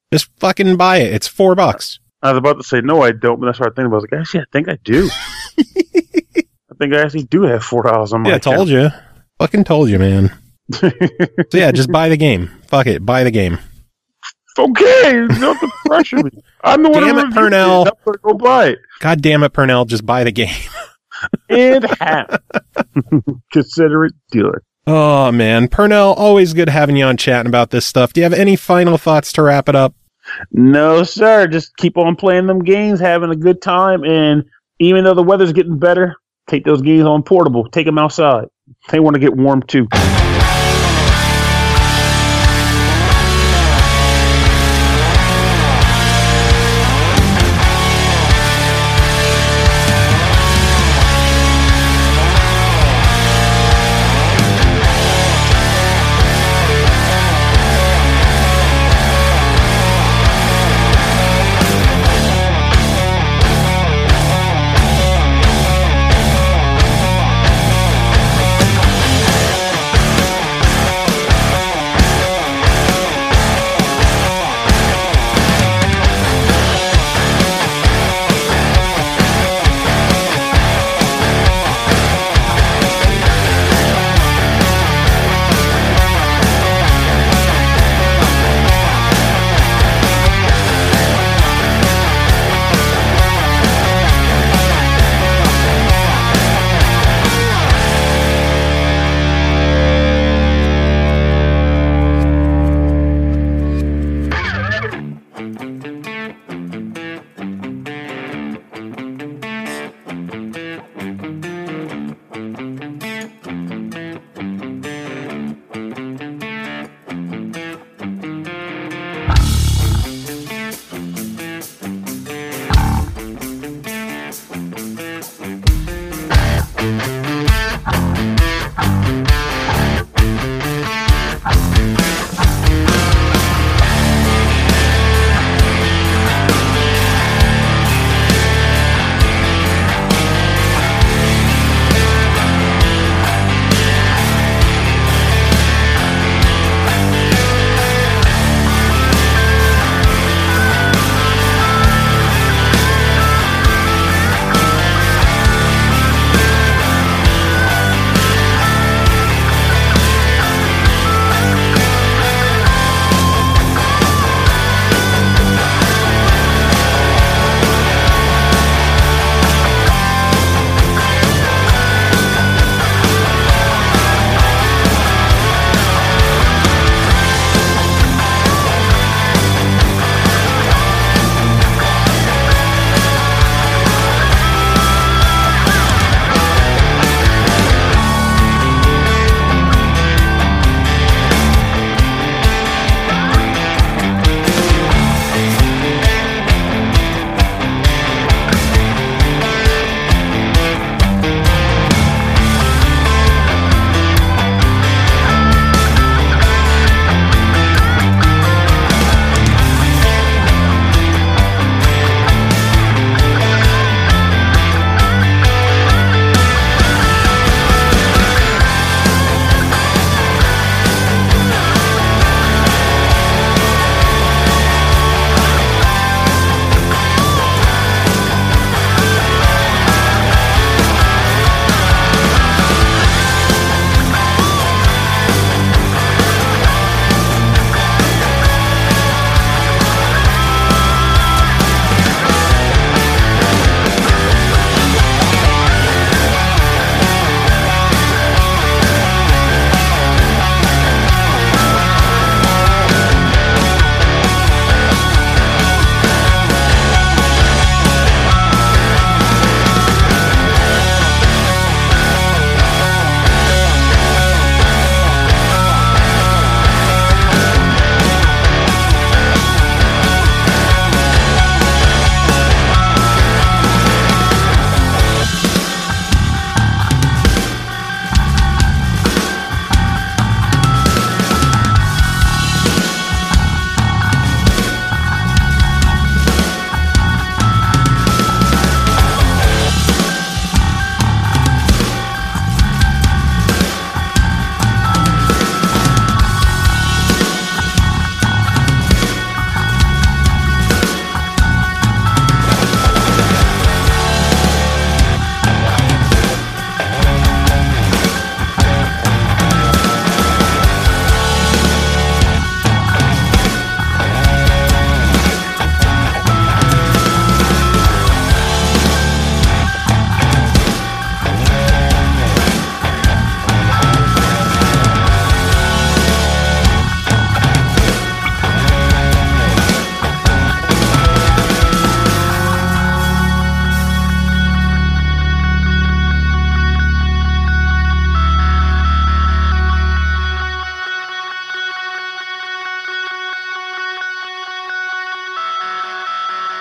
Just fucking buy it. It's four bucks. I was about to say, no, I don't, but that's what I think about. I was like, actually, I think I do. I think I actually do have four dollars on my Yeah, account. told you. Fucking told you, man. So yeah, just buy the game. Fuck it. Buy the game. Okay, you don't have to pressure me. I'm the one Damn who it, reviewed Purnell. I'm going to go buy it. God damn it, Purnell. Just buy the game. And half. Consider it done. Oh, man. Purnell, always good having you on chatting about this stuff. Do you have any final thoughts to wrap it up? No, sir. Just keep on playing them games, having a good time, and even though the weather's getting better, take those games on portable. Take them outside. They want to get warm, too.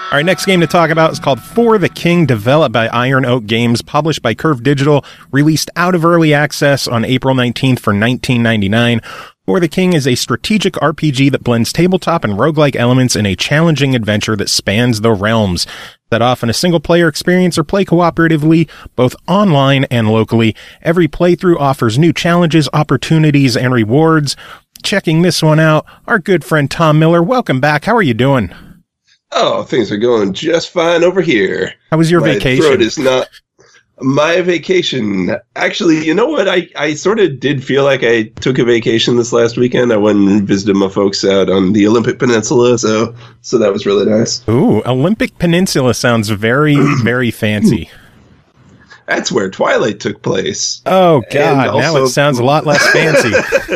All right, next game to talk about is called For the King, developed by Iron Oak Games, published by Curve Digital, released out of early access on April nineteenth for nineteen ninety-nine. For the King is a strategic R P G that blends tabletop and roguelike elements in a challenging adventure that spans the realms. That often a single-player experience or play cooperatively, both online and locally. Every playthrough offers new challenges, opportunities, and rewards. Checking this one out, our good friend Tom Miller. Welcome back. How are you doing? Oh, things are going just fine over here. How was your My vacation? throat is not... My vacation, actually, you know what? I, I sort of did feel like I took a vacation this last weekend. I went and visited my folks out on the Olympic Peninsula, so so that was really nice. Ooh, Olympic Peninsula sounds very, very fancy. That's where Twilight took place. Oh, God, also, now it sounds a lot less fancy.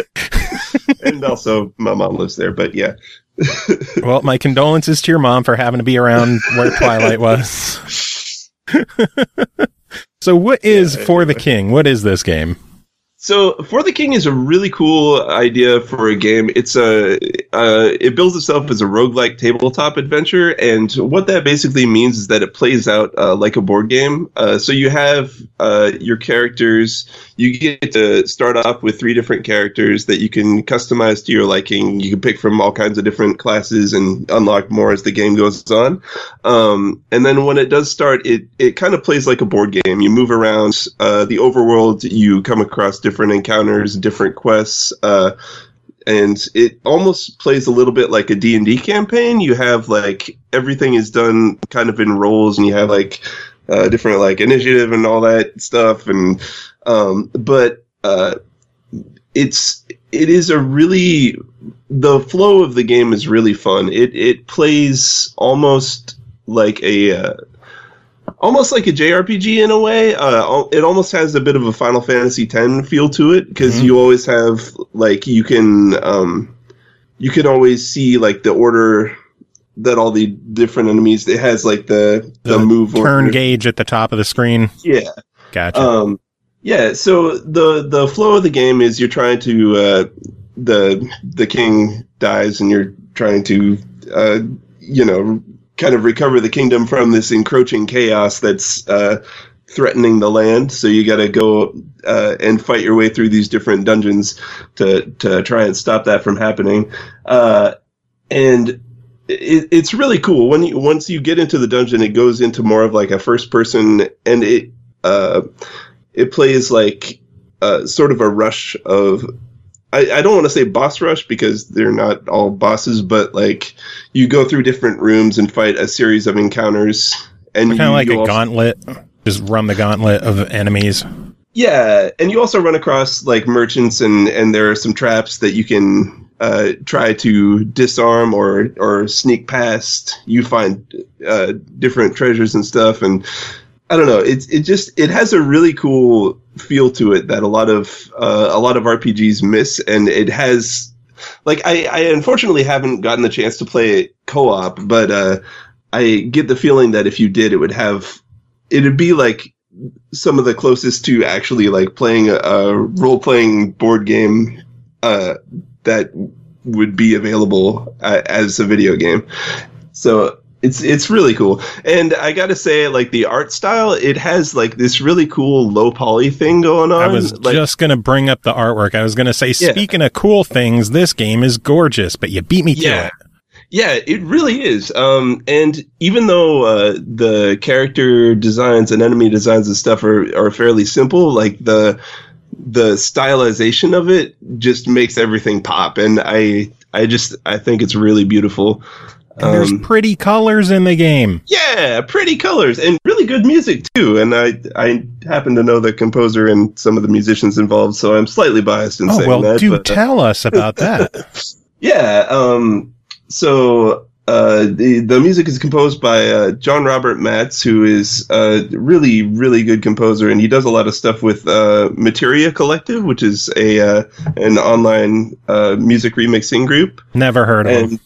And also, my mom lives there, but yeah. Well, my condolences to your mom for having to be around where Twilight was. So what is yeah, For the King? What is this game? So For the King is a really cool idea for a game. It's a uh, it builds itself as a roguelike tabletop adventure, and what that basically means is that it plays out uh, like a board game. Uh, so you have uh, your characters. You get to start off with three different characters that you can customize to your liking. You can pick from all kinds of different classes and unlock more as the game goes on. Um, and then when it does start, it, it kind of plays like a board game. You move around uh, the overworld. You come across different encounters, different quests, uh, and it almost plays a little bit like a D and D campaign. You have, like, everything is done kind of in roles, and you have, like, uh, different, like, initiative and all that stuff, and Um, but, uh, it's, it is a really, the flow of the game is really fun. It, it plays almost like a, uh, almost like a J R P G in a way. Uh, it almost has a bit of a Final Fantasy X feel to it, because mm-hmm. you always have, like, you can, um, you can always see, like, the order that all the different enemies, it has, like, the, the, the move turn order. Gauge at the top of the screen. Yeah. Gotcha. Um, Yeah, so the the flow of the game is you're trying to uh, the the king dies and you're trying to uh, you know kind of recover the kingdom from this encroaching chaos that's uh, threatening the land. So you got to go uh, and fight your way through these different dungeons to to try and stop that from happening. Uh, and it, it's really cool when you once you get into the dungeon, it goes into more of like a first person, and it. Uh, It plays like uh, sort of a rush of, I, I don't want to say boss rush because they're not all bosses, but like you go through different rooms and fight a series of encounters. And kind of like a also, gauntlet, just run the gauntlet of enemies. Yeah, and you also run across like merchants, and, and there are some traps that you can uh, try to disarm or, or sneak past. You find uh, different treasures and stuff, and I don't know. It's it just it has a really cool feel to it that a lot of uh, a lot of R P Gs miss, and it has like I, I unfortunately haven't gotten the chance to play it co-op, but uh, I get the feeling that if you did, it would have it'd be like some of the closest to actually like playing a, a role-playing board game uh, that would be available uh, as a video game. So. It's it's really cool. And I gotta say, like, the art style, it has, like, this really cool low poly thing going on. I was like, just gonna bring up the artwork. I was gonna say, yeah. Speaking of cool things, this game is gorgeous, but you beat me to yeah. it. Yeah, it really is. Um, and even though uh, the character designs and enemy designs and stuff are, are fairly simple, like, the the stylization of it just makes everything pop. And I I just, I think it's really beautiful. And there's um, pretty colors in the game. Yeah, pretty colors and really good music too. And I I happen to know the composer and some of the musicians involved, so I'm slightly biased in oh, saying well, that. do but, tell uh, us about that. yeah. Um. So uh, the the music is composed by uh, John Robert Matz, who is a really really good composer, and he does a lot of stuff with uh, Materia Collective, which is a uh, an online uh, music remixing group. Never heard of and, them.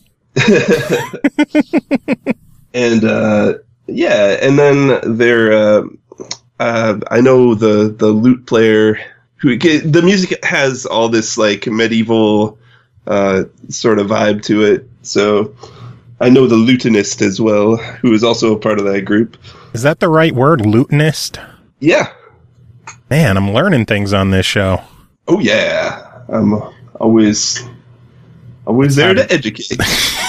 and uh, yeah, and then there, uh, uh, I know the the lute player who the music has all this like medieval uh, sort of vibe to it. So I know the Lutenist as well, who is also a part of that group. Is that the right word, Lutenist? Yeah. Man, I'm learning things on this show. Oh yeah, I'm always always there to educate.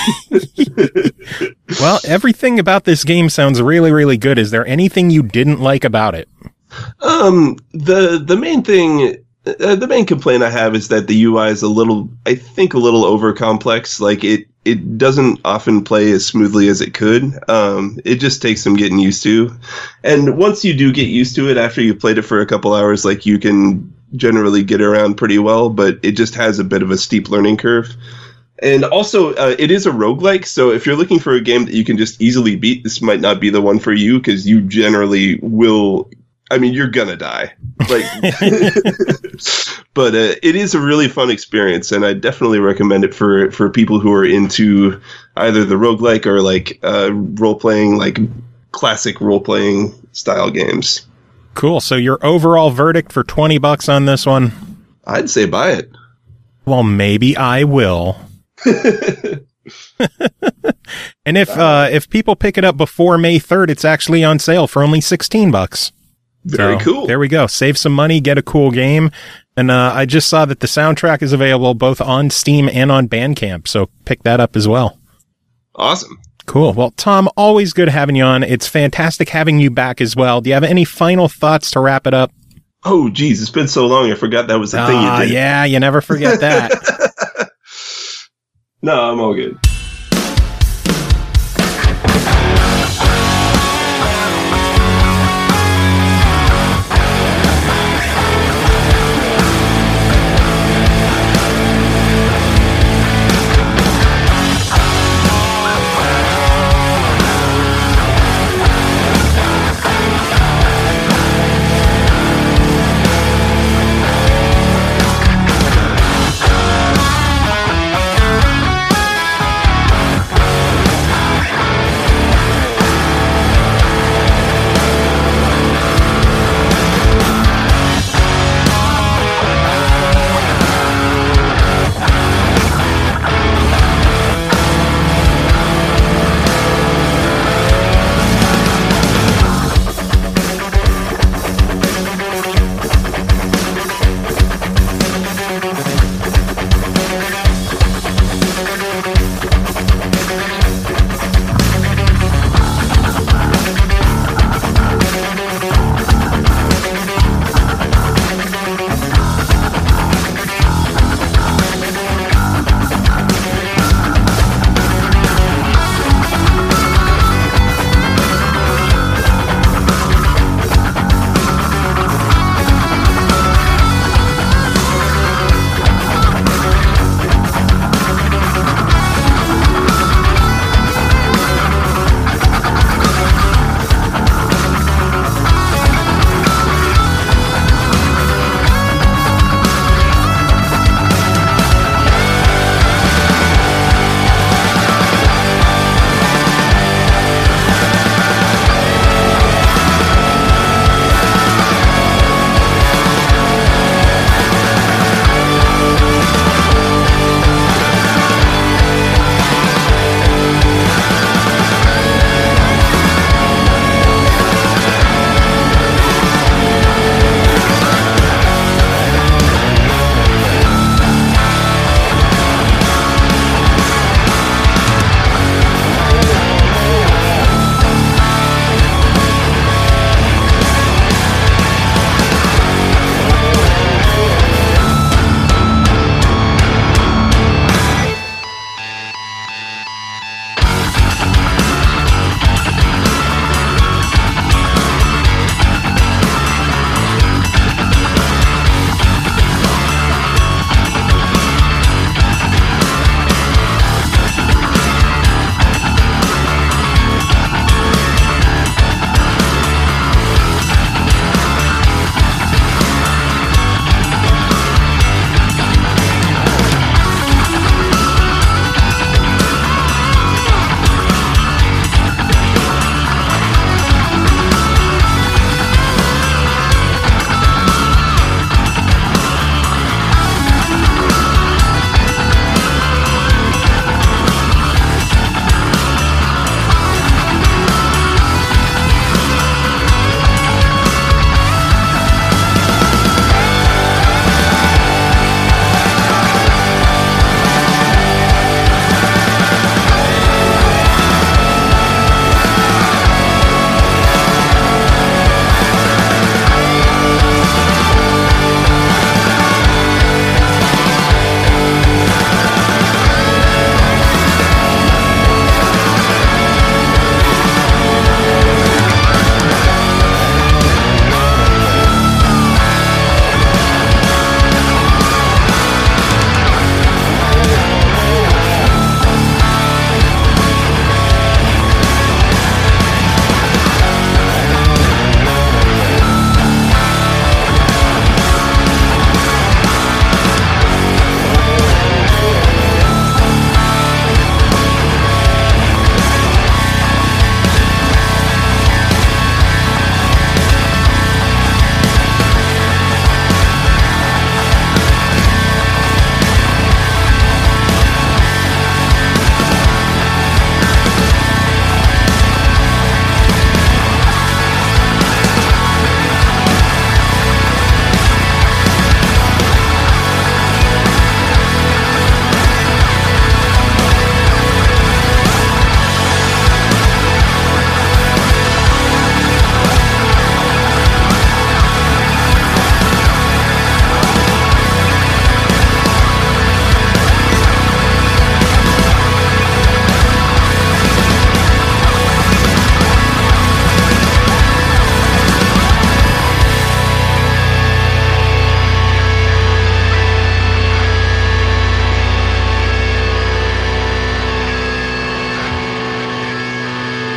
Well, everything about this game sounds really, really good. Is there anything you didn't like about it? Um, the the main thing, uh, the main complaint I have is that the U I is a little, I think, a little over complex. Like it, it doesn't often play as smoothly as it could. Um, it just takes some getting used to. And once you do get used to it, after you've played it for a couple hours, like you can generally get around pretty well. But it just has a bit of a steep learning curve. And also, uh, it is a roguelike, so if you're looking for a game that you can just easily beat, this might not be the one for you, because you generally will, I mean, you're gonna die. Like, but uh, it is a really fun experience, and I definitely recommend it for, for people who are into either the roguelike or, like, uh, role-playing, like, classic role-playing style games. Cool, so your overall verdict for twenty bucks on this one? I'd say buy it. Well, maybe I will. And if uh, if people pick it up before May third, it's actually on sale for only sixteen bucks. Very so, cool. There we go. Save some money, get a cool game. And uh, I just saw that the soundtrack is available both on Steam and on Bandcamp, so pick that up as well. Awesome. Cool. Well, Tom, always good having you on. It's fantastic having you back as well. Do you have any final thoughts to wrap it up? Oh, geez, it's been so long. I forgot that was the uh, thing you did. Yeah, you never forget that. No, I'm all good.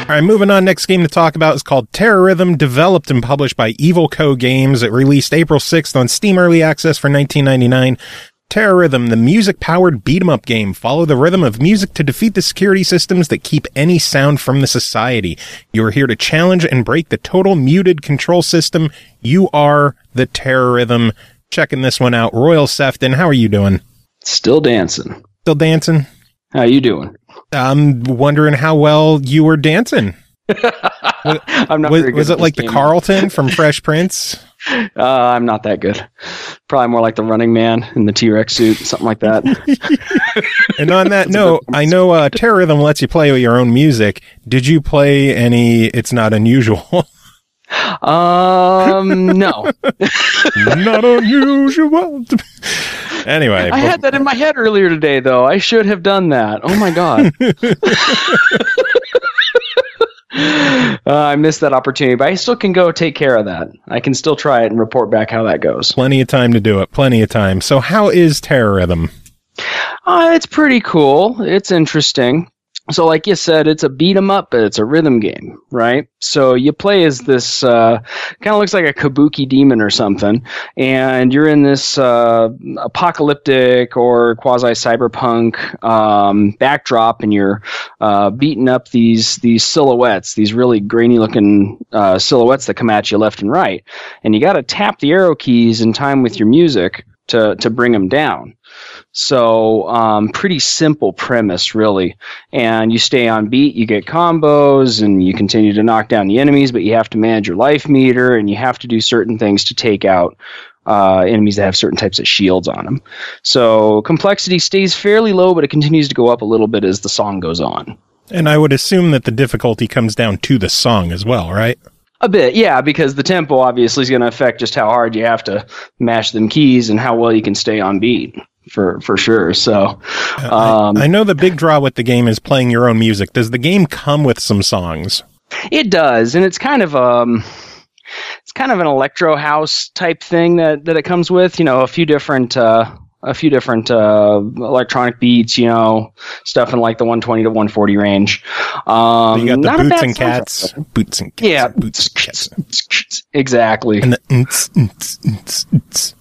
right, moving on. Next game to talk about is called Terrorism, developed and published by Evil Co. Games. It released April sixth on Steam Early Access for nineteen ninety-nine. Terrorism, the music-powered beat-em-up game. Follow the rhythm of music to defeat the security systems that keep any sound from the society. You are here to challenge and break the total muted control system. You are the Terrorism. Checking this one out. Royal Sefton, how are you doing? Still dancing. Still dancing? How you doing? I'm wondering how well you were dancing. I'm not was, very good was at it like this the game. Carlton from Fresh Prince? Uh, I'm not that good. Probably more like the Running Man in the T-Rex suit, something like that. And on that note, I know uh, Terrorism lets you play with your own music. Did you play any It's Not Unusual? um, no. Not unusual. Anyway. I had that in my head earlier today, though. I should have done that. Oh, my God. Uh, I missed that opportunity, but I still can go take care of that. I can still try it and report back how that goes. Plenty of time to do it. Plenty of time. So how is Terrorism? Uh, it's pretty cool. It's interesting. So like you said, it's a beat 'em up, but it's a rhythm game, right? So you play as this, uh, kind of looks like a kabuki demon or something, and you're in this uh, apocalyptic or quasi-cyberpunk um, backdrop, and you're uh, beating up these these silhouettes, these really grainy-looking uh, silhouettes that come at you left and right, and you got to tap the arrow keys in time with your music to to bring them down. So, um, pretty simple premise, really. And you stay on beat, you get combos, and you continue to knock down the enemies, but you have to manage your life meter, and you have to do certain things to take out uh, enemies that have certain types of shields on them. So, complexity stays fairly low, but it continues to go up a little bit as the song goes on. And I would assume that the difficulty comes down to the song as well, right? A bit, yeah, because the tempo obviously is going to affect just how hard you have to mash them keys and how well you can stay on beat. For for sure. So, um, I, I know the big draw with the game is playing your own music. Does the game come with some songs? It does, and it's kind of um, it's kind of an electro house type thing that, that it comes with. You know, a few different uh, a few different uh, electronic beats. You know, stuff in like the one twenty to one forty range. Um, you got the not a boots bad and cats, soundtrack. boots and cats, Yeah, boots and cats, exactly. and the nts, nts, nts, nts.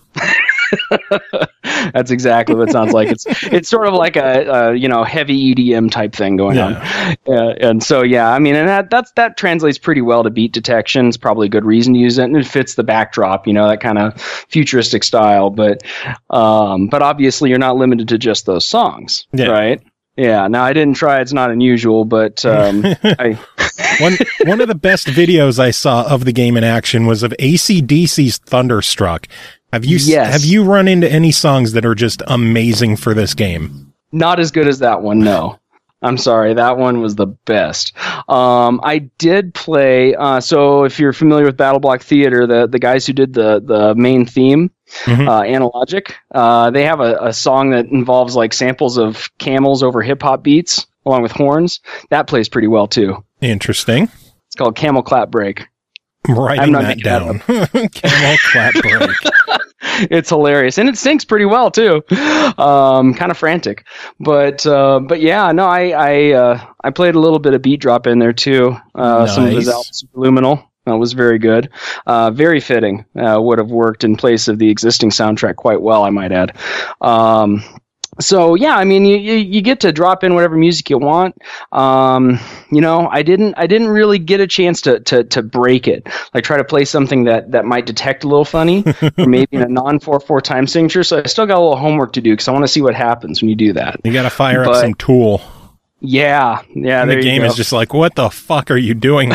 That's exactly what it sounds like. It's it's sort of like a, a you know heavy E D M type thing going Yeah. on, uh, and so yeah, I mean, and that that's that translates pretty well to beat detection. It's probably a good reason to use it, and it fits the backdrop, you know, that kind of futuristic style. But um, but obviously, you're not limited to just those songs, Yeah. right? Yeah. Now I didn't try. It's not unusual, but um, I. One one of the best videos I saw of the game in action was of A C D C's Thunderstruck. Have you Yes. have you run into any songs that are just amazing for this game? Not as good as that one, no. I'm sorry, that one was the best. Um, I did play, uh, so if you're familiar with Battle Block Theater, the, the guys who did the, the main theme, Mhm. uh, Analogic, uh, they have a, a song that involves like samples of camels over hip-hop beats, along with horns. That plays pretty well, too. Interesting. It's called Camel Clap Break. I'm writing not that making that down. Camel clap break. It's hilarious, and it syncs pretty well too. Um, kind of frantic, but uh, but yeah, no, I I uh, I played a little bit of beat drop in there too. Uh, Some of his Nice. albums, Superluminal, uh, was very good, uh, very fitting. Uh, would have worked in place of the existing soundtrack quite well, I might add. Um, So yeah, I mean, you, you you get to drop in whatever music you want. Um, you know, I didn't I didn't really get a chance to to to break it. Like try to play something that, that might detect a little funny, or maybe in a non four four time signature. So I still got a little homework to do because I want to see what happens when you do that. You got to fire up But- some Tool. Yeah, yeah. And there the you game go. is just like, what the fuck are you doing?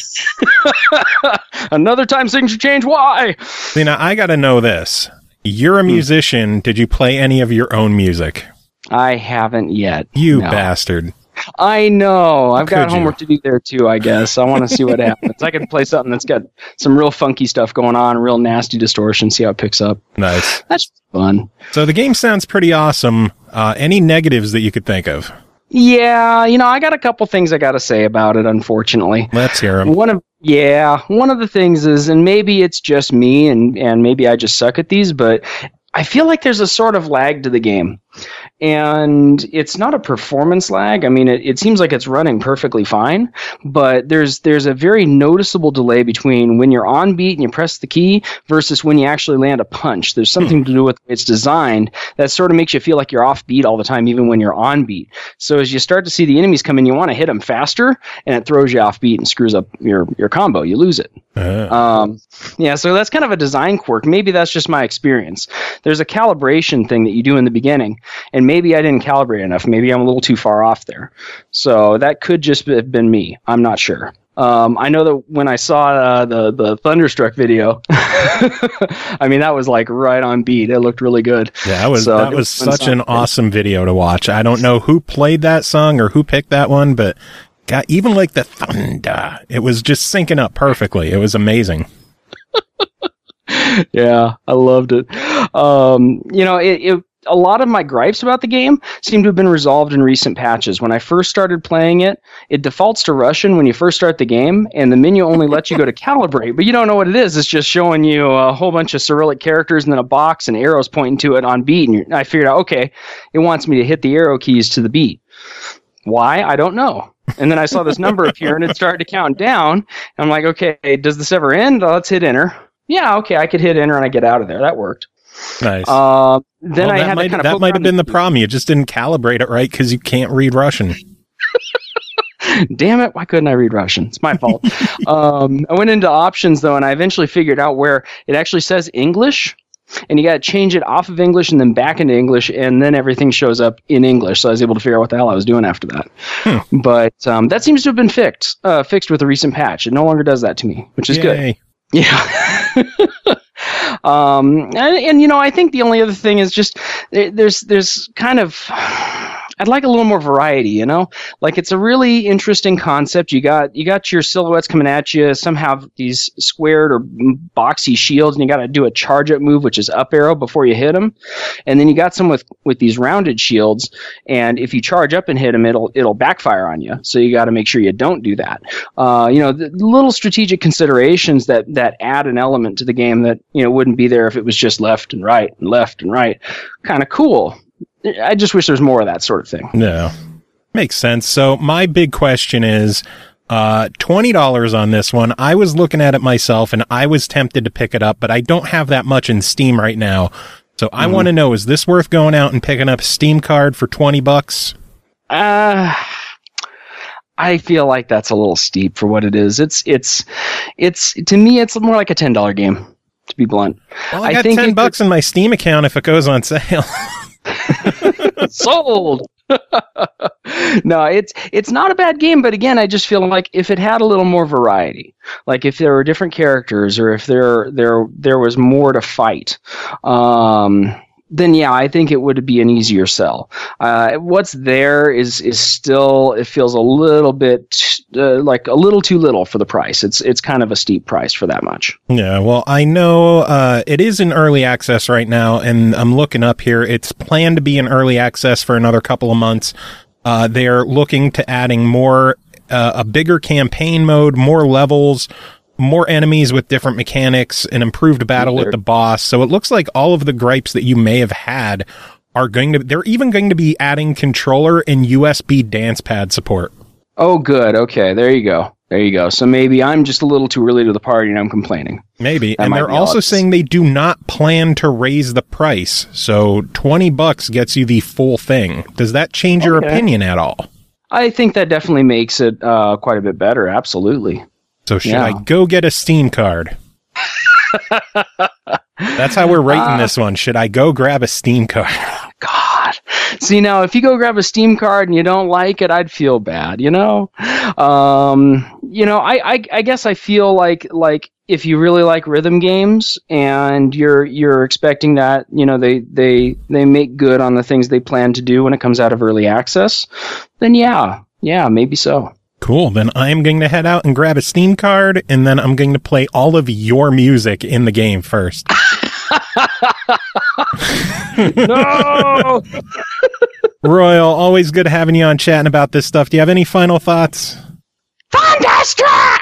Another time signature change. Why? See, now I got to know this. You're a musician. Did you play any of your own music? I haven't yet. You No. bastard. I know. I've got could you? homework to do there too, I guess. I want to see what happens. I can play something that's got some real funky stuff going on, real nasty distortion, see how it picks up. Nice. That's fun. So the game sounds pretty awesome. Uh, any negatives that you could think of? Yeah, you know, I got a couple things I got to say about it, unfortunately. Let's hear them. One of yeah, one of the things is, and maybe it's just me, and and maybe I just suck at these, but I feel like there's a sort of lag to the game. and it's not a performance lag. I mean, it, it seems like it's running perfectly fine, but there's there's a very noticeable delay between when you're on beat and you press the key versus when you actually land a punch. There's something to do with it's designed that sort of makes you feel like you're off beat all the time, even when you're on beat. So as you start to see the enemies come in, you want to hit them faster, and it throws you off beat and screws up your, your combo. You lose it. Uh. Um, yeah, so that's kind of a design quirk. Maybe that's just my experience. There's a calibration thing that you do in the beginning, and maybe I didn't calibrate enough. Maybe I'm a little too far off there. So that could just have been me. I'm not sure. Um, I know that when I saw uh, the the Thunderstruck video, I mean, that was like right on beat. It looked really good. Yeah, that was so that was such an awesome video to watch. I don't know who played that song or who picked that one, but God, even like the thunder, it was just syncing up perfectly. It was amazing. Yeah, I loved it. Um, you know, it, it a lot of my gripes about the game seem to have been resolved in recent patches. When I first started playing it, it defaults to Russian when you first start the game, and the menu only lets you go to calibrate, but you don't know what it is. It's just showing you a whole bunch of Cyrillic characters and then a box and arrows pointing to it on beat, and you're, I figured out, okay, it wants me to hit the arrow keys to the beat. Why? I don't know. And then I saw this number appear, and it started to count down. I'm like, okay, does this ever end? Oh, let's hit enter. Yeah, okay, I could hit enter and I get out of there. That worked. Nice. Uh, then well, I that had might, to kind of that might have been the problem. You just didn't calibrate it right because you can't read Russian. Damn it! Why couldn't I read Russian? It's my fault. um, I went into options though, and I eventually figured out where it actually says English, and you got to change it off of English and then back into English, and then everything shows up in English. So I was able to figure out what the hell I was doing after that. Hmm. But um, that seems to have been fixed, uh, fixed with a recent patch. It no longer does that to me, which is Yay. good. Yeah. um, and, and, you know, I think the only other thing is just there's there's kind of I'd like a little more variety, you know? Like, it's a really interesting concept. You got you got your silhouettes coming at you. Some have these squared or boxy shields, and you got to do a charge-up move, which is up arrow before you hit them. And then you got some with, with these rounded shields, and if you charge up and hit them, it'll it'll backfire on you. So you got to make sure you don't do that. Uh, you know, the little strategic considerations that, that add an element to the game that, you know, wouldn't be there if it was just left and right and left and right. Kind of cool. I just wish there's more of that sort of thing. Yeah, makes sense. So my big question is uh, twenty dollars on this one. I was looking at it myself, and I was tempted to pick it up, but I don't have that much in Steam right now. So I mm-hmm. want to know, is this worth going out and picking up a Steam card for twenty bucks? Uh, I feel like that's a little steep for what it is. It's, it's, it's, to me, it's more like a ten dollar game, to be blunt. Well, I got I think ten bucks could... in my Steam account if it goes on sale. Sold. No, it's it's not a bad game, but again, I just feel like if it had a little more variety, like if there were different characters, or if there there there was more to fight, um, then yeah, I think it would be an easier sell. Uh, what's there is is still, it feels a little bit uh, like a little too little for the price. It's it's kind of a steep price for that much. Yeah, well, I know uh, it is in early access right now, and I'm looking up here. It's planned to be in early access for another couple of months. Uh, they're looking to adding more, uh, a bigger campaign mode, more levels, more enemies with different mechanics, an improved battle with the boss. So it looks like all of the gripes that you may have had are going to, they're even going to be adding controller and U S B dance pad support. Oh, good. Okay. There you go. There you go. So maybe I'm just a little too early to the party and I'm complaining. Maybe. That and they're also saying they do not plan to raise the price. So twenty bucks gets you the full thing. Does that change okay. your opinion at all? I think that definitely makes it uh, quite a bit better. Absolutely. So should yeah. I go get a Steam card? That's how we're rating uh, this one. Should I go grab a Steam card? God. See, now, if you go grab a Steam card and you don't like it, I'd feel bad, you know? Um, you know, I, I, I guess I feel like, like if you really like rhythm games and you're, you're expecting that, you know, they, they, they make good on the things they plan to do when it comes out of early access, then yeah, yeah, maybe so. Cool. Then I'm going to head out and grab a Steam card, and then I'm going to play all of your music in the game first. No! Royal, always good having you on chatting about this stuff. Do you have any final thoughts? Thunderstruck!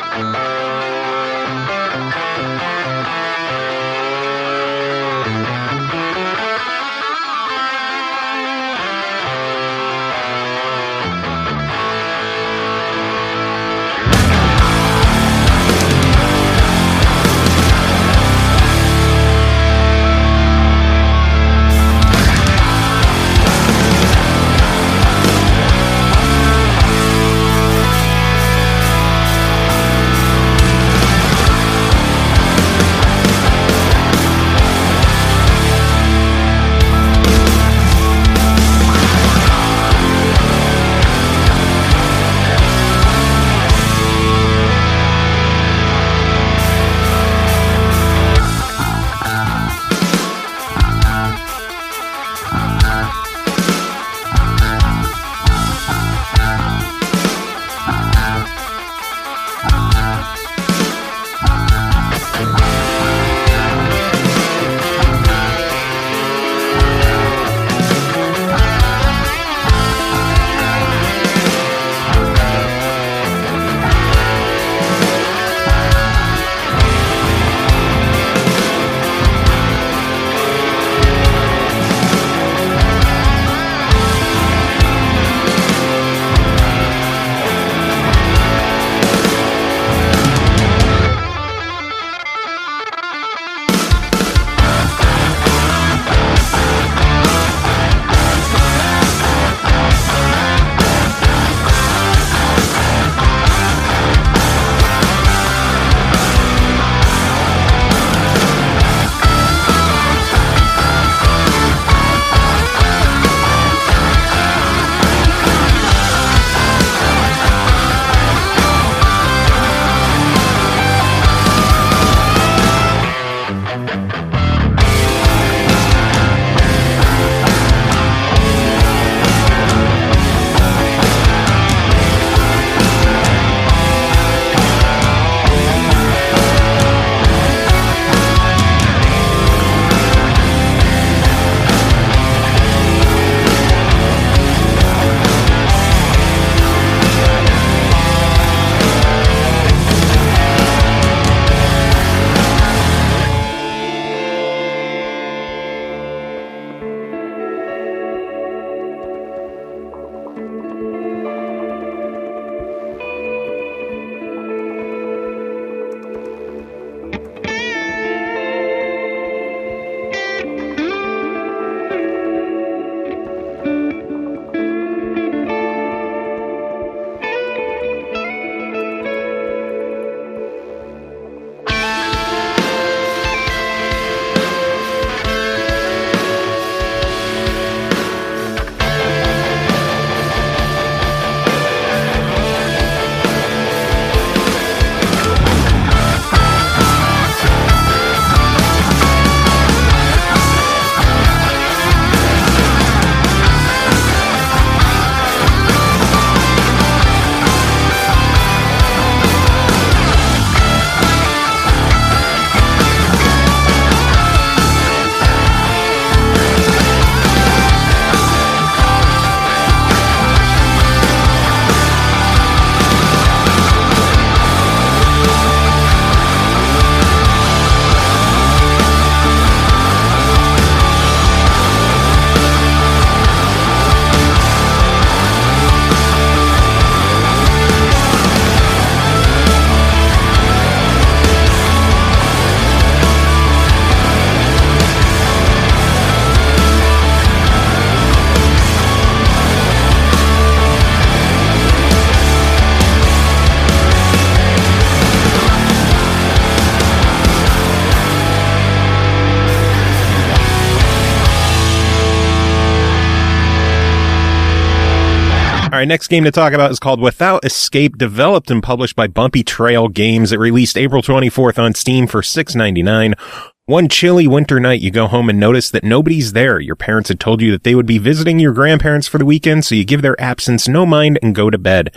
right, next game to talk about is called Without Escape, developed and published by Bumpy Trail Games. It released April twenty-fourth on Steam for six ninety-nine. One chilly winter night, you go home and notice that nobody's there. Your parents had told you that they would be visiting your grandparents for the weekend, so you give their absence no mind and go to bed.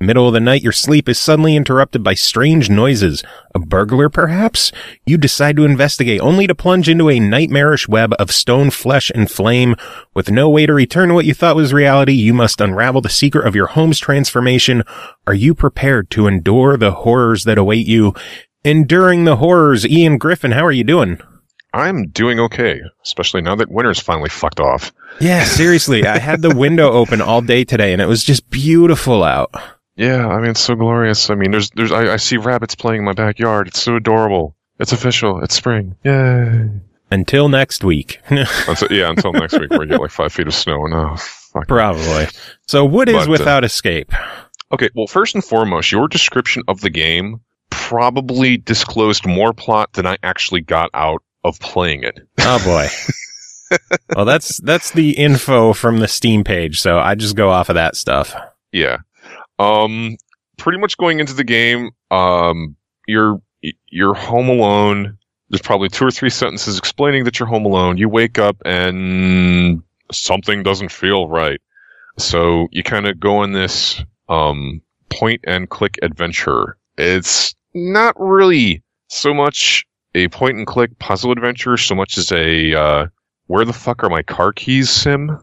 Middle of the night, your sleep is suddenly interrupted by strange noises. A burglar, perhaps? You decide to investigate, only to plunge into a nightmarish web of stone flesh and flame. With no way to return to what you thought was reality, you must unravel the secret of your home's transformation. Are you prepared to endure the horrors that await you? Enduring the horrors, Ian Griffin, how are you doing? I'm doing okay, especially now that winter's finally fucked off. Yeah, seriously, I had the window open all day today, and it was just beautiful out. Yeah, I mean, it's so glorious. I mean, there's, there's, I, I see rabbits playing in my backyard. It's so adorable. It's official. It's spring. Yay. Until next week. until, yeah, until next week where we get like five feet of snow and oh, fuck. Probably. So what is But, uh, Without Escape? Okay, well, first and foremost, your description of the game probably disclosed more plot than I actually got out of playing it. Oh boy. Well, that's, that's the info from the Steam page, so I just go off of that stuff. Yeah. Um, pretty much going into the game, um, you're, you're home alone. There's probably two or three sentences explaining that you're home alone. You wake up and something doesn't feel right. So you kind of go on this, um, point and click adventure. It's not really so much a point and click puzzle adventure so much as a, uh, where the fuck are my car keys sim?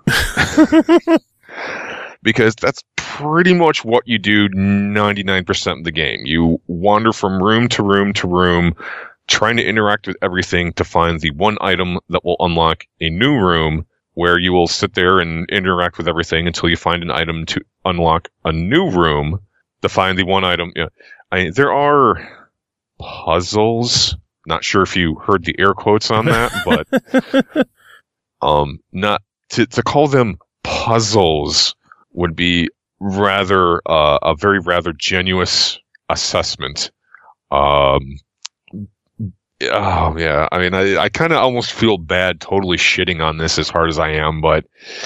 Because that's pretty much what you do ninety-nine percent of the game. You wander from room to room to room, trying to interact with everything to find the one item that will unlock a new room, where you will sit there and interact with everything until you find an item to unlock a new room to find the one item. You know, I, there are puzzles. Not sure if you heard the air quotes on that, but um, not to to call them puzzles would be rather uh, a very rather genuine assessment. Um, oh yeah, I mean, I, I kind of almost feel bad totally shitting on this as hard as I am, but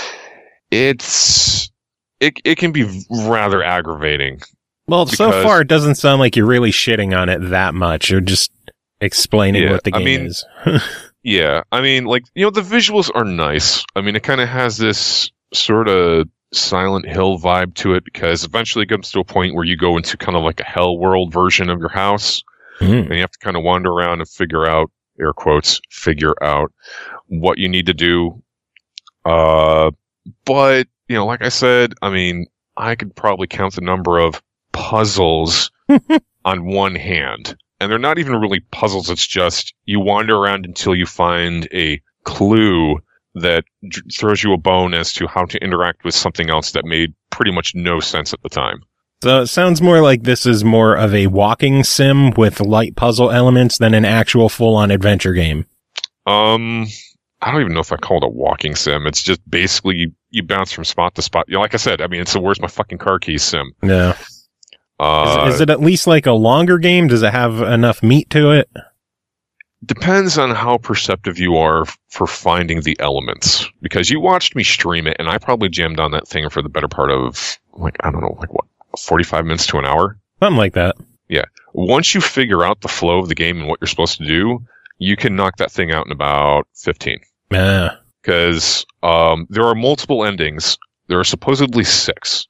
it's it it can be rather aggravating. Well, so because- far it doesn't sound like you're really shitting on it that much. You're just explaining Yeah, what the I game mean- is. Yeah, I mean, like, you know, the visuals are nice. I mean, it kind of has this sort of Silent Hill vibe to it because eventually it comes to a point where you go into kind of like a hell world version of your house Mm. and you have to kind of wander around and figure out, air quotes, figure out what you need to do. Uh, but, you know, like I said, I mean, I could probably count the number of puzzles on one hand. And they're not even really puzzles. It's just you wander around until you find a clue that d- throws you a bone as to how to interact with something else that made pretty much no sense at the time. So it sounds more like this is more of a walking sim with light puzzle elements than an actual full-on adventure game. Um, I don't even know if I call it a walking sim. It's just basically you, you bounce from spot to spot. You know, like I said, I mean, it's a where's my fucking car keys sim. Yeah. Uh, Is, is it at least like a longer game? Does it have enough meat to it? Depends on how perceptive you are f- for finding the elements. Because you watched me stream it, and I probably jammed on that thing for the better part of, like, I don't know, like what, forty-five minutes to an hour? Something like that. Once you figure out the flow of the game and what you're supposed to do, you can knock that thing out in about fifteen. Yeah. Because um, there are multiple endings. There are supposedly six.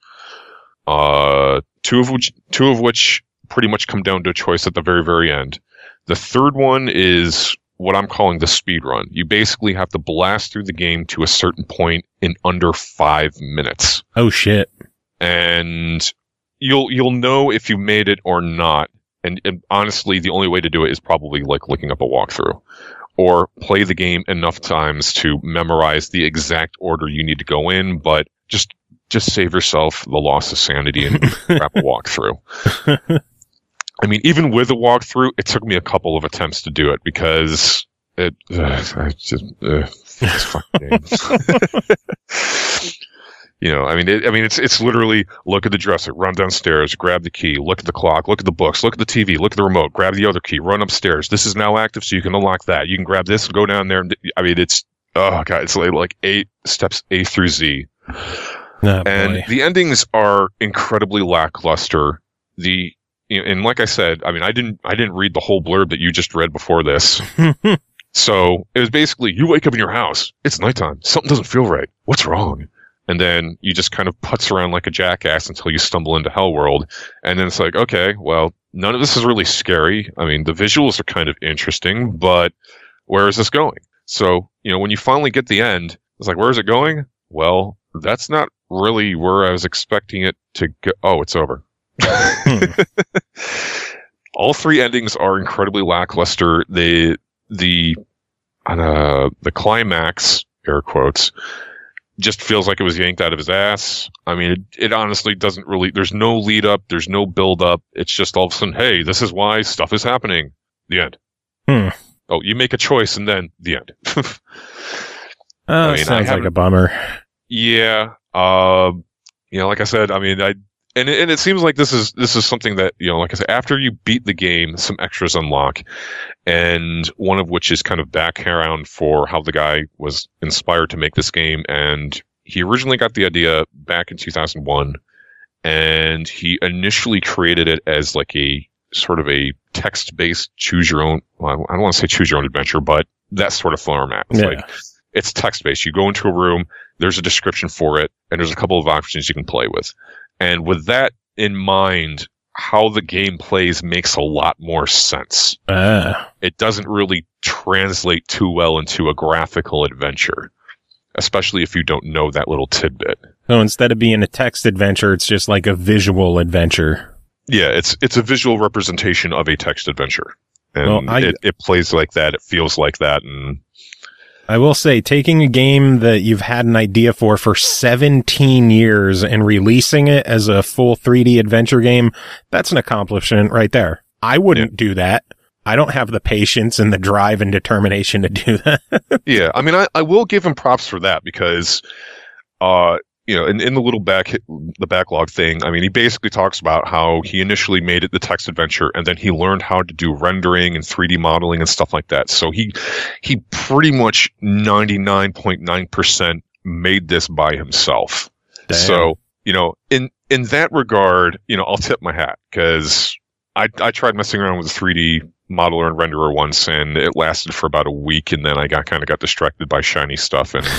Uh, two of which, two of which pretty much come down to a choice at the very, very end. The third one is what I'm calling the speed run. You basically have to blast through the game to a certain point in under five minutes. Oh shit. And you'll you'll know if you made it or not. And, and honestly, the only way to do it is probably like looking up a walkthrough, or play the game enough times to memorize the exact order you need to go in. But just just save yourself the loss of sanity and grab a walkthrough. I mean, even with a walkthrough, it took me a couple of attempts to do it because it uh, I just uh, this fucking game. You know, I mean, it, I mean, it's it's literally look at the dresser, run downstairs, grab the key, look at the clock, look at the books, look at the T V, look at the remote, grab the other key, run upstairs. This is now active, so you can unlock that. You can grab this, go down there. And, I mean, it's oh god, it's like, like eight steps A through Z, Oh, and boy. the endings are incredibly lackluster. The you know, and like I said, I mean, I didn't I didn't read the whole blurb that you just read before this. So it was basically, you wake up in your house, it's nighttime, something doesn't feel right. What's wrong? and then you just kind of putz around like a jackass until you stumble into Hellworld, and then it's like, okay, well, none of this is really scary. I mean, the visuals are kind of interesting, but where is this going? So, you know, when you finally get the end, it's like, where is it going? Well, that's not really where I was expecting it to go. Oh, it's over. All three endings are incredibly lackluster. They, the, uh, the climax, air quotes, just feels like it was yanked out of his ass. I mean, it, it honestly doesn't really, there's no lead up, there's no build up. It's just all of a sudden, hey, this is why stuff is happening. The end. Hmm. Oh, you make a choice and then the end. Oh, I mean, sounds like a bummer. Yeah. Um, you know, like I said, I mean, I, and it, and it seems like this is, this is something that, you know, like I said, after you beat the game, some extras unlock, and one of which is kind of background for how the guy was inspired to make this game. And he originally got the idea back in two thousand one, and he initially created it as like a sort of a text-based choose your own, well, I don't want to say choose your own adventure, but that sort of format. It's Yeah. like, it's text-based. You go into a room, there's a description for it, and there's a couple of options you can play with. And with that in mind, how the game plays makes a lot more sense. Ah. It doesn't really translate too well into a graphical adventure, especially if you don't know that little tidbit. So instead of being a text adventure, it's just like a visual adventure. Yeah, it's it's a visual representation of a text adventure. And Well, I- it, it plays like that, it feels like that, and I will say, taking a game that you've had an idea for for seventeen years and releasing it as a full three D adventure game, that's an accomplishment right there. I wouldn't do that. I don't have the patience and the drive and determination to do that. yeah, I mean, I, I will give him props for that because, uh, you know, in, in the little back the backlog thing, I mean, he basically talks about how he initially made it the text adventure, and then he learned how to do rendering and three D modeling and stuff like that. So he he pretty much ninety-nine point nine percent made this by himself. Damn. So, you know, in in that regard, you know, I'll tip my hat because I I tried messing around with a three D modeler and renderer once, and it lasted for about a week, and then I got kind of got distracted by shiny stuff and.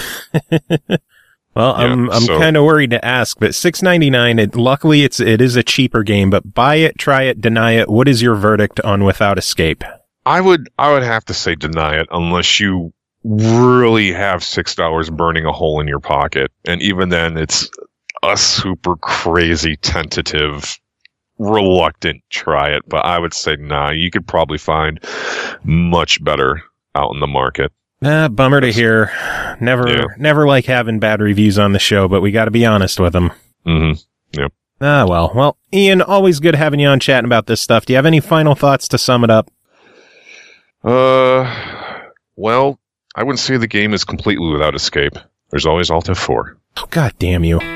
Well, Yeah, I'm I'm so- kind of worried to ask, but six ninety-nine. It, luckily, it's it is a cheaper game. But buy it, try it, deny it. What is your verdict on Without Escape? I would I would have to say deny it unless you really have six dollars burning a hole in your pocket, and even then, it's a super crazy tentative, reluctant try it. But I would say nah. You could probably find much better out in the market. Ah, bummer to hear. Never, Yeah. never like having bad reviews on the show, but we got to be honest with them. Mm-hmm. Yep. Ah, well, well, Ian, always good having you on chatting about this stuff. Do you have any final thoughts to sum it up? Uh, well, I wouldn't say the game is completely without escape. There's always Alt F four. Oh, God damn you.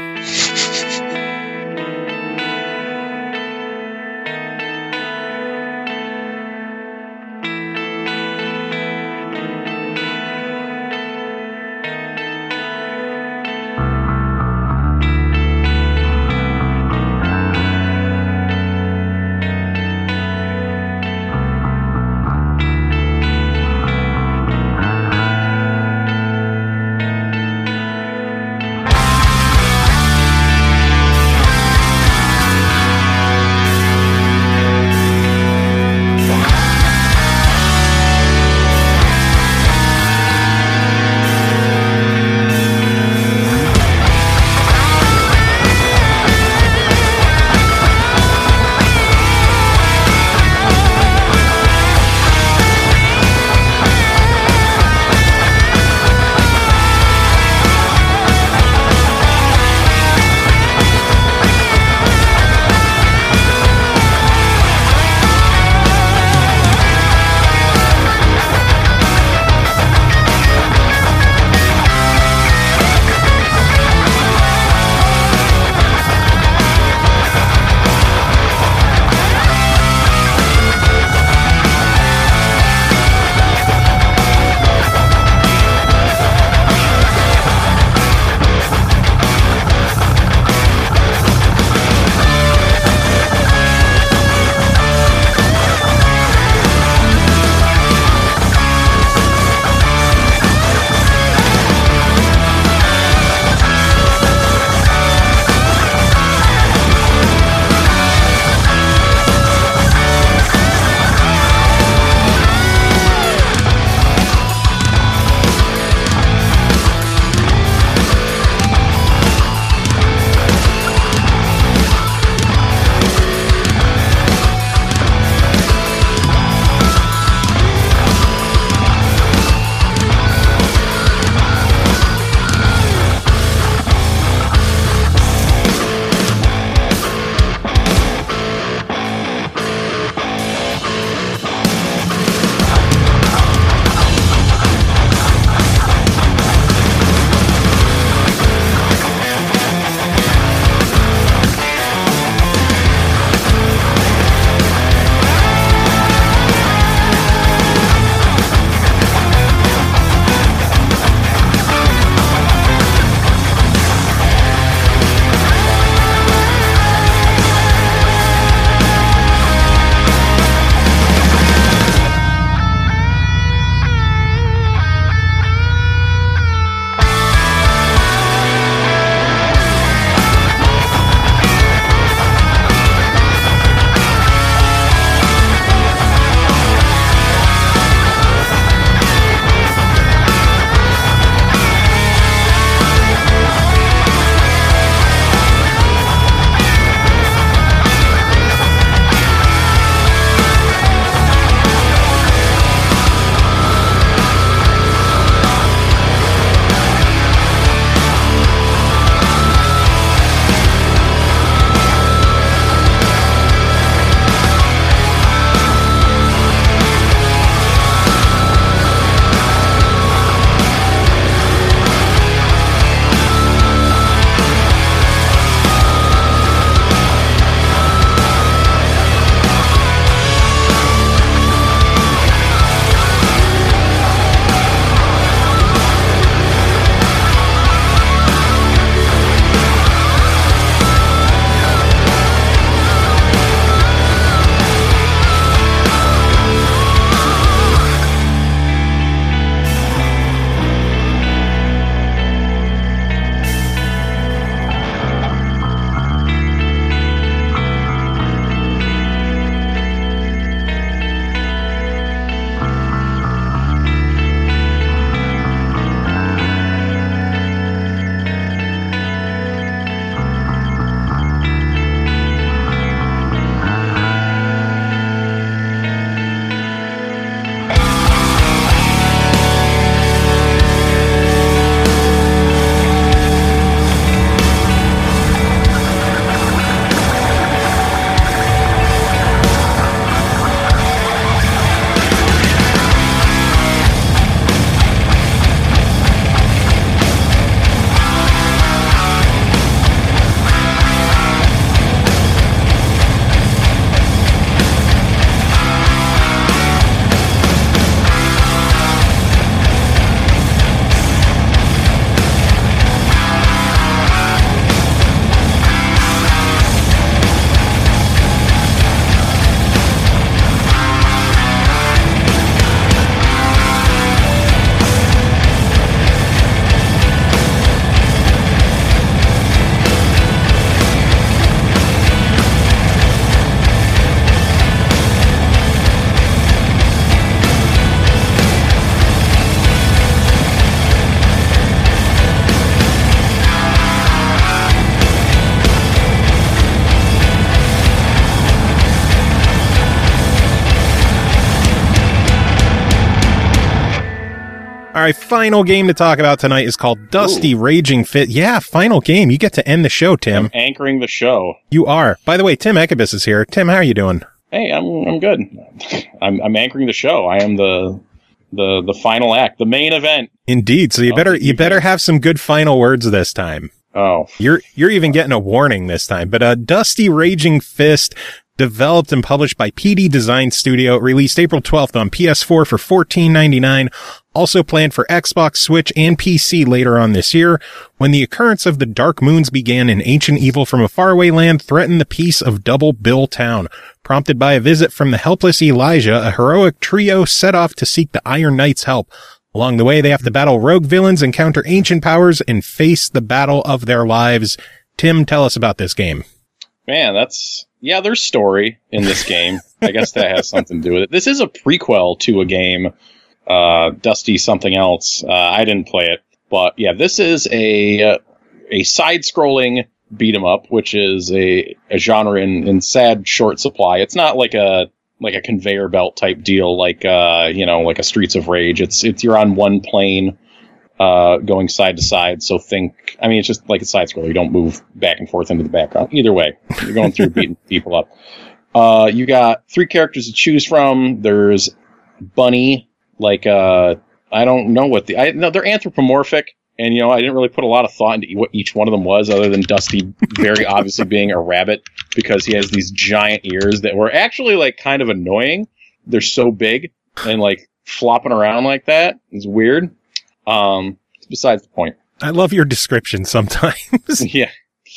All right, final game to talk about tonight is called Dusty Ooh. Raging Fit. Yeah, final game. You get to end the show, Tim. I'm anchoring the show. You are. By the way, Tim Ekibus is here. Tim, how are you doing? Hey, I'm I'm good. I'm I'm anchoring the show. I am the the the final act, the main event. Indeed. So you better you better have some good final words this time. Oh. You're you're even getting a warning this time. But uh Dusty Raging Fist, developed and published by P D Design Studio, released April twelfth on P S four for fourteen ninety-nine, also planned for Xbox, Switch, and P C later on this year. When the occurrence of the Dark Moons began, an ancient evil from a faraway land threatened the peace of Double Bill Town. Prompted by a visit from the helpless Elijah, a heroic trio set off to seek the Iron Knight's help. Along the way, they have to battle rogue villains, encounter ancient powers, and face the battle of their lives. Tim, tell us about this game. Man, that's... Yeah, there's story in this game. I guess that has something to do with it. This is a prequel to a game, uh, Dusty something else. Uh, I didn't play it. But yeah, this is a uh, a side-scrolling beat-em-up, which is a, a genre in, in sad short supply. It's not like a like a conveyor belt type deal, like uh, you know, like a Streets of Rage. It's it's you're on one plane, uh, going side to side. So think, I mean, it's just like a side scroller. You don't move back and forth into the background. Either way, you're going through beating people up. Uh, you got three characters to choose from. There's Bunny, like uh, I don't know what the I no, they're anthropomorphic. And, you know, I didn't really put a lot of thought into what each one of them was, other than Dusty very obviously being a rabbit, because he has these giant ears that were actually, like, kind of annoying. They're so big and, like, flopping around like that. It's weird. Um, besides the point. I love your description sometimes. Yeah.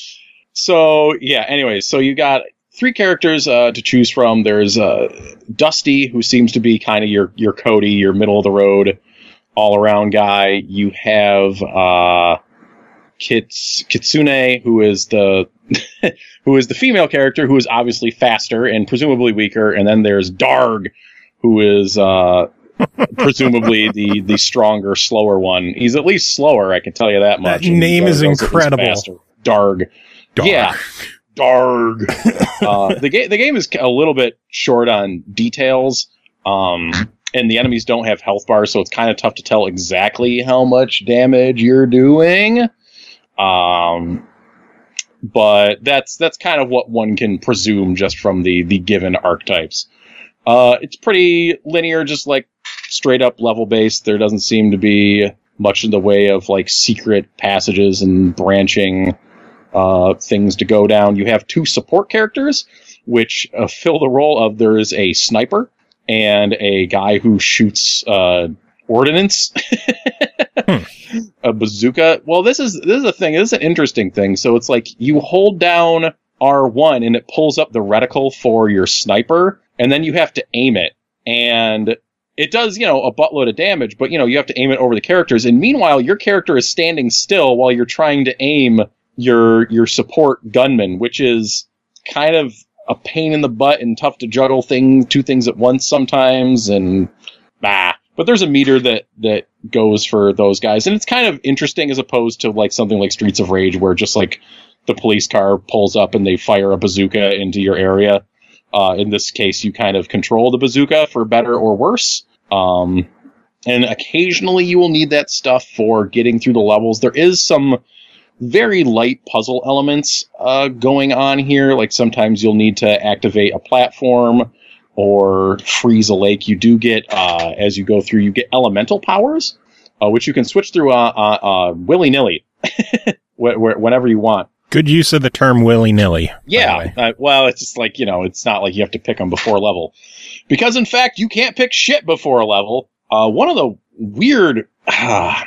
So, yeah, anyways, so you got three characters uh, to choose from. There's uh, Dusty, who seems to be kind of your, your Cody, your middle-of-the-road all-around guy. You have uh, Kits, Kitsune, who is the who is the female character, who is obviously faster and presumably weaker. And then there's Darg, who is uh, presumably the the stronger, slower one. He's at least slower, I can tell you that much. That name is incredible. Darg. Darg. Yeah. Darg. uh, the game the game is a little bit short on details. Um, and the enemies don't have health bars, so it's kind of tough to tell exactly how much damage you're doing. Um, but that's that's kind of what one can presume just from the, the given archetypes. Uh, it's pretty linear, just like straight up level based. There doesn't seem to be much in the way of like secret passages and branching uh, things to go down. You have two support characters, which uh, fill the role of there is a sniper and a guy who shoots uh, ordnance, hmm. a bazooka. Well, this is this is a thing. This is an interesting thing. So it's like you hold down R one and it pulls up the reticle for your sniper, and then you have to aim it. And it does, you know, a buttload of damage, but, you know, you have to aim it over the characters. And meanwhile, your character is standing still while you're trying to aim your your support gunman, which is kind of a pain in the butt and tough to juggle thing, two things at once sometimes, and bah. But there's a meter that, that goes for those guys, and it's kind of interesting as opposed to like something like Streets of Rage, where just like the police car pulls up and they fire a bazooka into your area. Uh, in this case, you kind of control the bazooka for better or worse. Um, and occasionally you will need that stuff for getting through the levels. There is some very light puzzle elements uh, going on here. Like sometimes you'll need to activate a platform or freeze a lake. You do get, uh, as you go through, you get elemental powers, uh, which you can switch through uh, uh, uh, willy-nilly wh- wh- whenever you want. Good use of the term willy-nilly. Yeah. Uh, well, it's just like, you know, it's not like you have to pick them before level. Because, in fact, you can't pick shit before a level. Uh, one of the weird... Uh,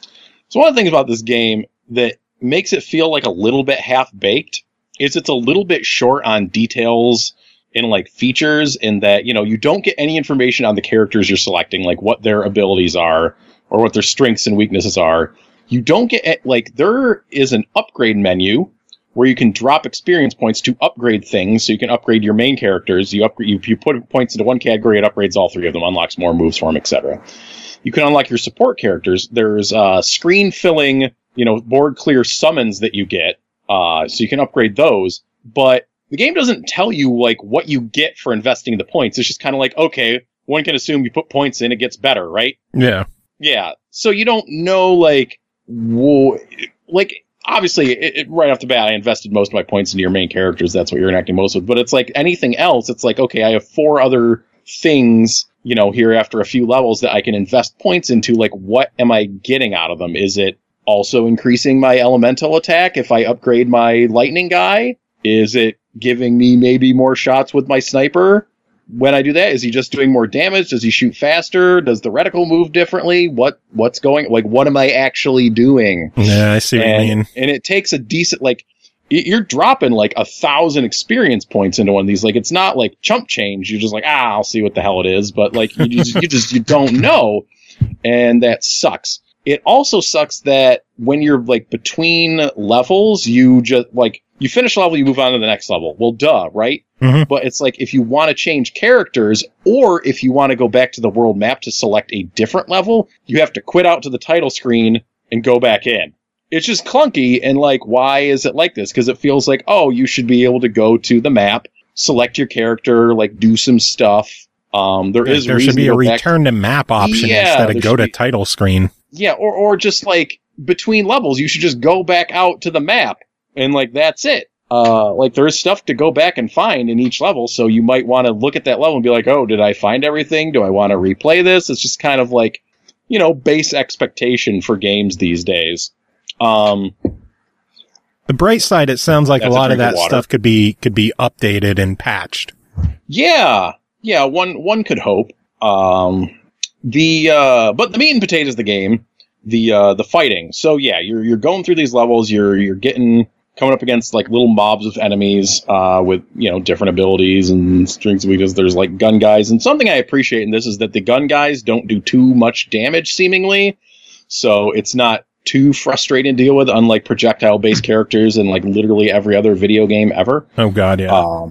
so one of the things about this game that makes it feel like a little bit half-baked is it's a little bit short on details and, like, features, in that, you know, you don't get any information on the characters you're selecting, like what their abilities are or what their strengths and weaknesses are. You don't get, like, there is an upgrade menu where you can drop experience points to upgrade things. So you can upgrade your main characters. You upgrade, you, you put points into one category, it upgrades all three of them, unlocks more moves for them, et cetera. You can unlock your support characters. There's uh, screen filling, you know, board clear summons that you get. Uh, so you can upgrade those. But the game doesn't tell you, like, what you get for investing the points. It's just kind of like, okay, one can assume you put points in, it gets better, right? Yeah. Yeah. so you don't know, like, whoa, like, obviously, it, it, right off the bat, I invested most of my points into your main characters. That's what you're interacting most with. But it's like anything else. It's like, okay, I have four other things, you know, here after a few levels that I can invest points into. Like, what am I getting out of them? Is it also increasing my elemental attack if I upgrade my lightning guy? Is it giving me maybe more shots with my sniper? When I do that, is he just doing more damage? Does he shoot faster? Does the reticle move differently? What what's going, like, what am I actually doing? Yeah, I see what and, you mean. And it takes a decent, like, you're dropping like a thousand experience points into one of these. Like, it's not like chump change. You're just like, ah, I'll see what the hell it is. But like, you just, you just, you don't know. And that sucks. It also sucks that when you're like between levels, you just like, you finish a level, you move on to the next level. Well, duh, right? Mm-hmm. But it's like, if you want to change characters, or if you want to go back to the world map to select a different level, you have to quit out to the title screen and go back in. It's just clunky, and like, why is it like this? Because it feels like, oh, you should be able to go to the map, select your character, like do some stuff. Um, there is there should be to a return to, to map option yeah, instead of go to be, title screen. Yeah, or or just like between levels, you should just go back out to the map, and like that's it. Uh, like there's stuff to go back and find in each level, so you might want to look at that level and be like, oh, did I find everything? Do I want to replay this? It's just kind of like, you know, base expectation for games these days. Um, the bright side, it sounds like a lot a of that of stuff could be could be updated and patched. Yeah, yeah, one one could hope. Um, the uh, but the meat and potatoes of the game, the uh, the fighting. So yeah, you're you're going through these levels. You're you're getting coming up against like little mobs of enemies uh, with, you know, different abilities and strengths and weaknesses. There's like gun guys, and something I appreciate in this is that the gun guys don't do too much damage seemingly, so it's not too frustrating to deal with, unlike projectile-based characters in like literally every other video game ever. Oh god, yeah. Um,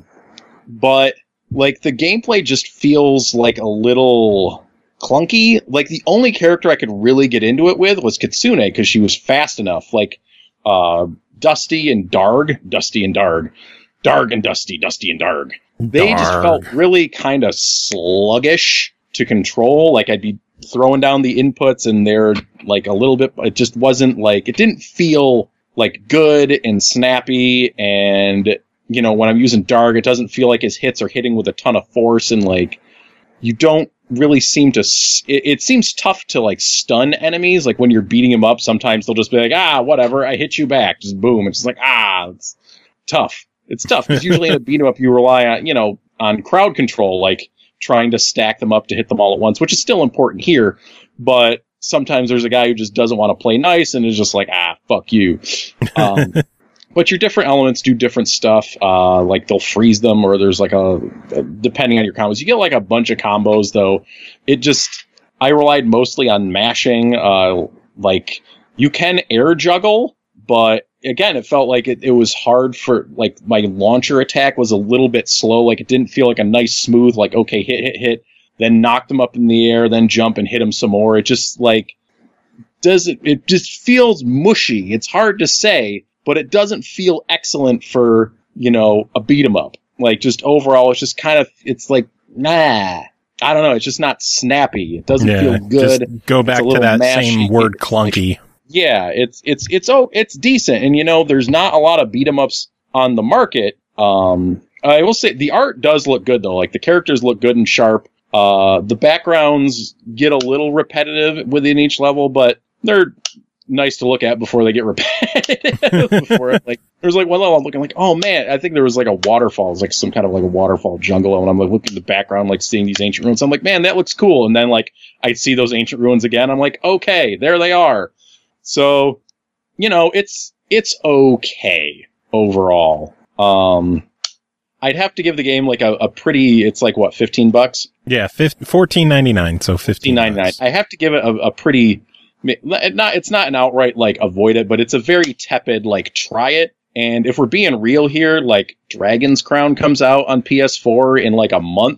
but like the gameplay just feels like a little clunky. Like the only character I could really get into it with was Kitsune, because she was fast enough. Like uh, Dusty and Darg, Dusty and Darg, Darg and Dusty, Dusty and Darg. They Darg. just felt really kind of sluggish to control. Like I'd be throwing down the inputs and they're like a little bit, it just wasn't like, it didn't feel like good and snappy. And, you know, when I'm using Darg, it doesn't feel like his hits are hitting with a ton of force, and like, you don't really seem to, it, it seems tough to like stun enemies. Like when you're beating them up, sometimes they'll just be like, ah, whatever, I hit you back, just boom. It's just like, ah, it's tough. It's tough because usually in a beat 'em up, you rely on, you know, on crowd control, like trying to stack them up to hit them all at once, which is still important here. But sometimes there's a guy who just doesn't want to play nice and is just like, ah, fuck you. Um, but your different elements do different stuff. Uh, like they'll freeze them, or there's like a, depending on your combos, you get like a bunch of combos though. It just, I relied mostly on mashing. Uh, like you can air juggle, but again, it felt like it, it was hard for, like, my launcher attack was a little bit slow. Like, it didn't feel like a nice, smooth, like, okay, hit, hit, hit, then knock them up in the air, then jump and hit them some more. It just, like, doesn't, it just feels mushy. It's hard to say, but it doesn't feel excellent for, you know, a beat 'em up. Like, just overall, it's just kind of, it's like, nah. I don't know. It's just not snappy. It doesn't yeah, feel good. Just go back to that mashy. Same word, clunky. Like, yeah, it's it's it's oh it's decent, and you know there's not a lot of beat 'em ups on the market. Um, I will say the art does look good though. Like the characters look good and sharp. Uh, the backgrounds get a little repetitive within each level, but they're nice to look at before they get repetitive. before like there's like one level I'm looking like, oh man, I think there was like a waterfall. It's like some kind of like a waterfall jungle, and I'm like looking at the background, like seeing these ancient ruins. I'm like, man, that looks cool. And then like I see those ancient ruins again. I'm like, okay, there they are. So, you know, it's it's okay overall. Um, I'd have to give the game like a, a pretty. It's like what, fifteen bucks? Yeah, fourteen ninety nine. So fifteen ninety nine. I have to give it a, a pretty. Not it's not an outright like avoid it, but it's a very tepid like try it. And if we're being real here, like Dragon's Crown comes out on P S four in like a month.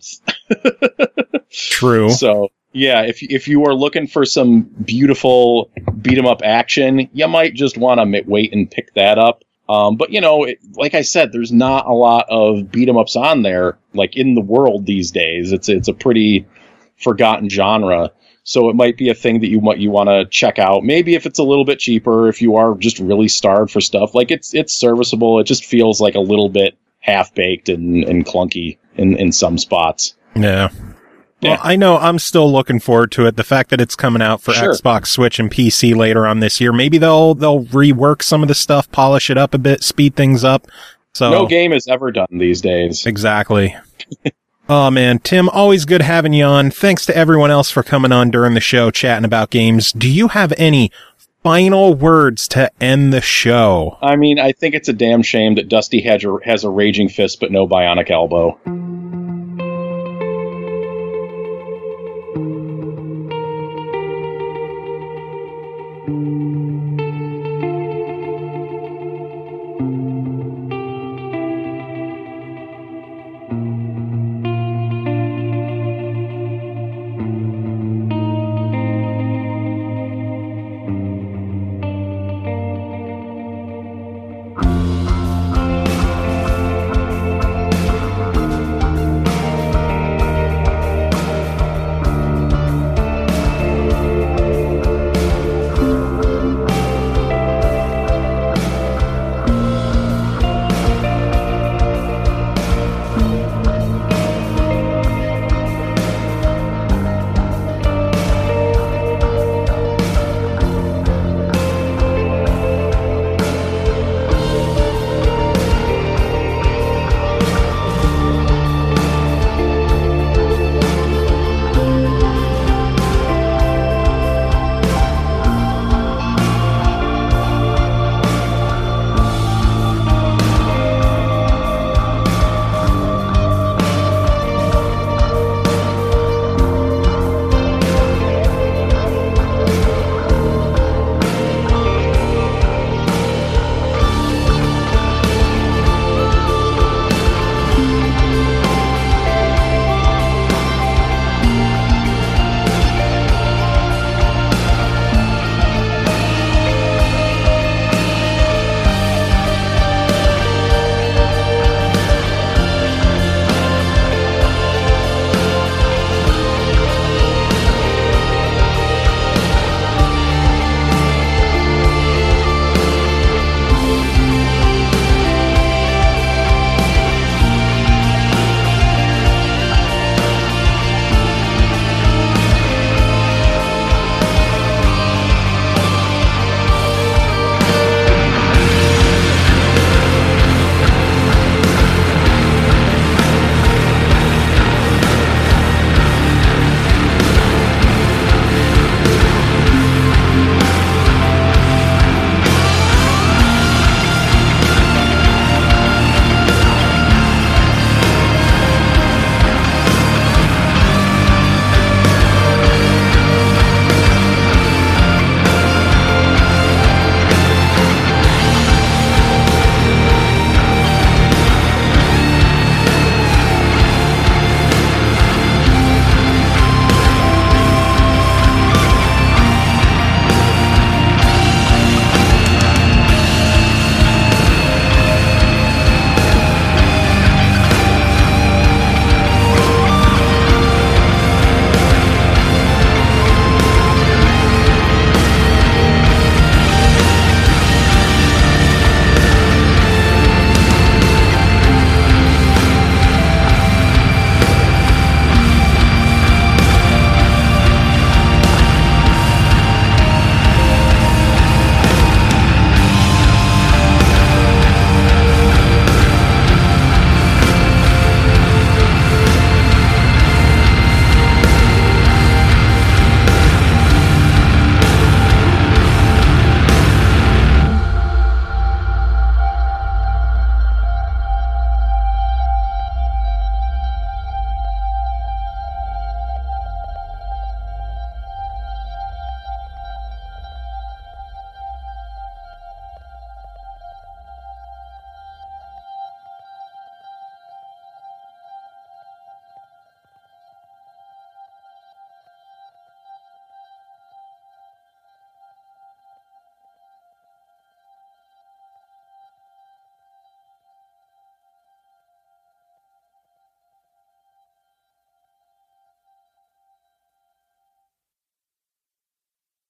True. So. Yeah, if if you are looking for some beautiful beat 'em up action, you might just want to wait and pick that up. Um, but you know, it, like I said, there's not a lot of beat 'em ups on there, like in the world these days. It's it's a pretty forgotten genre. So it might be a thing that you might you want to check out. Maybe if it's a little bit cheaper, if you are just really starved for stuff, like it's it's serviceable. It just feels like a little bit half baked and, and clunky in, in some spots. Yeah. Yeah. Well, I know I'm still looking forward to it. The fact that it's coming out for Sure. Xbox, Switch, and P C later on this year, maybe they'll they'll rework some of the stuff, polish it up a bit, speed things up. So No game is ever done these days. Exactly. Oh man, Tim, always good having you on. Thanks to everyone else for coming on during the show, chatting about games. Do you have any final words to end the show? I mean, I think it's a damn shame that Dusty has a, has a raging fist but no bionic elbow.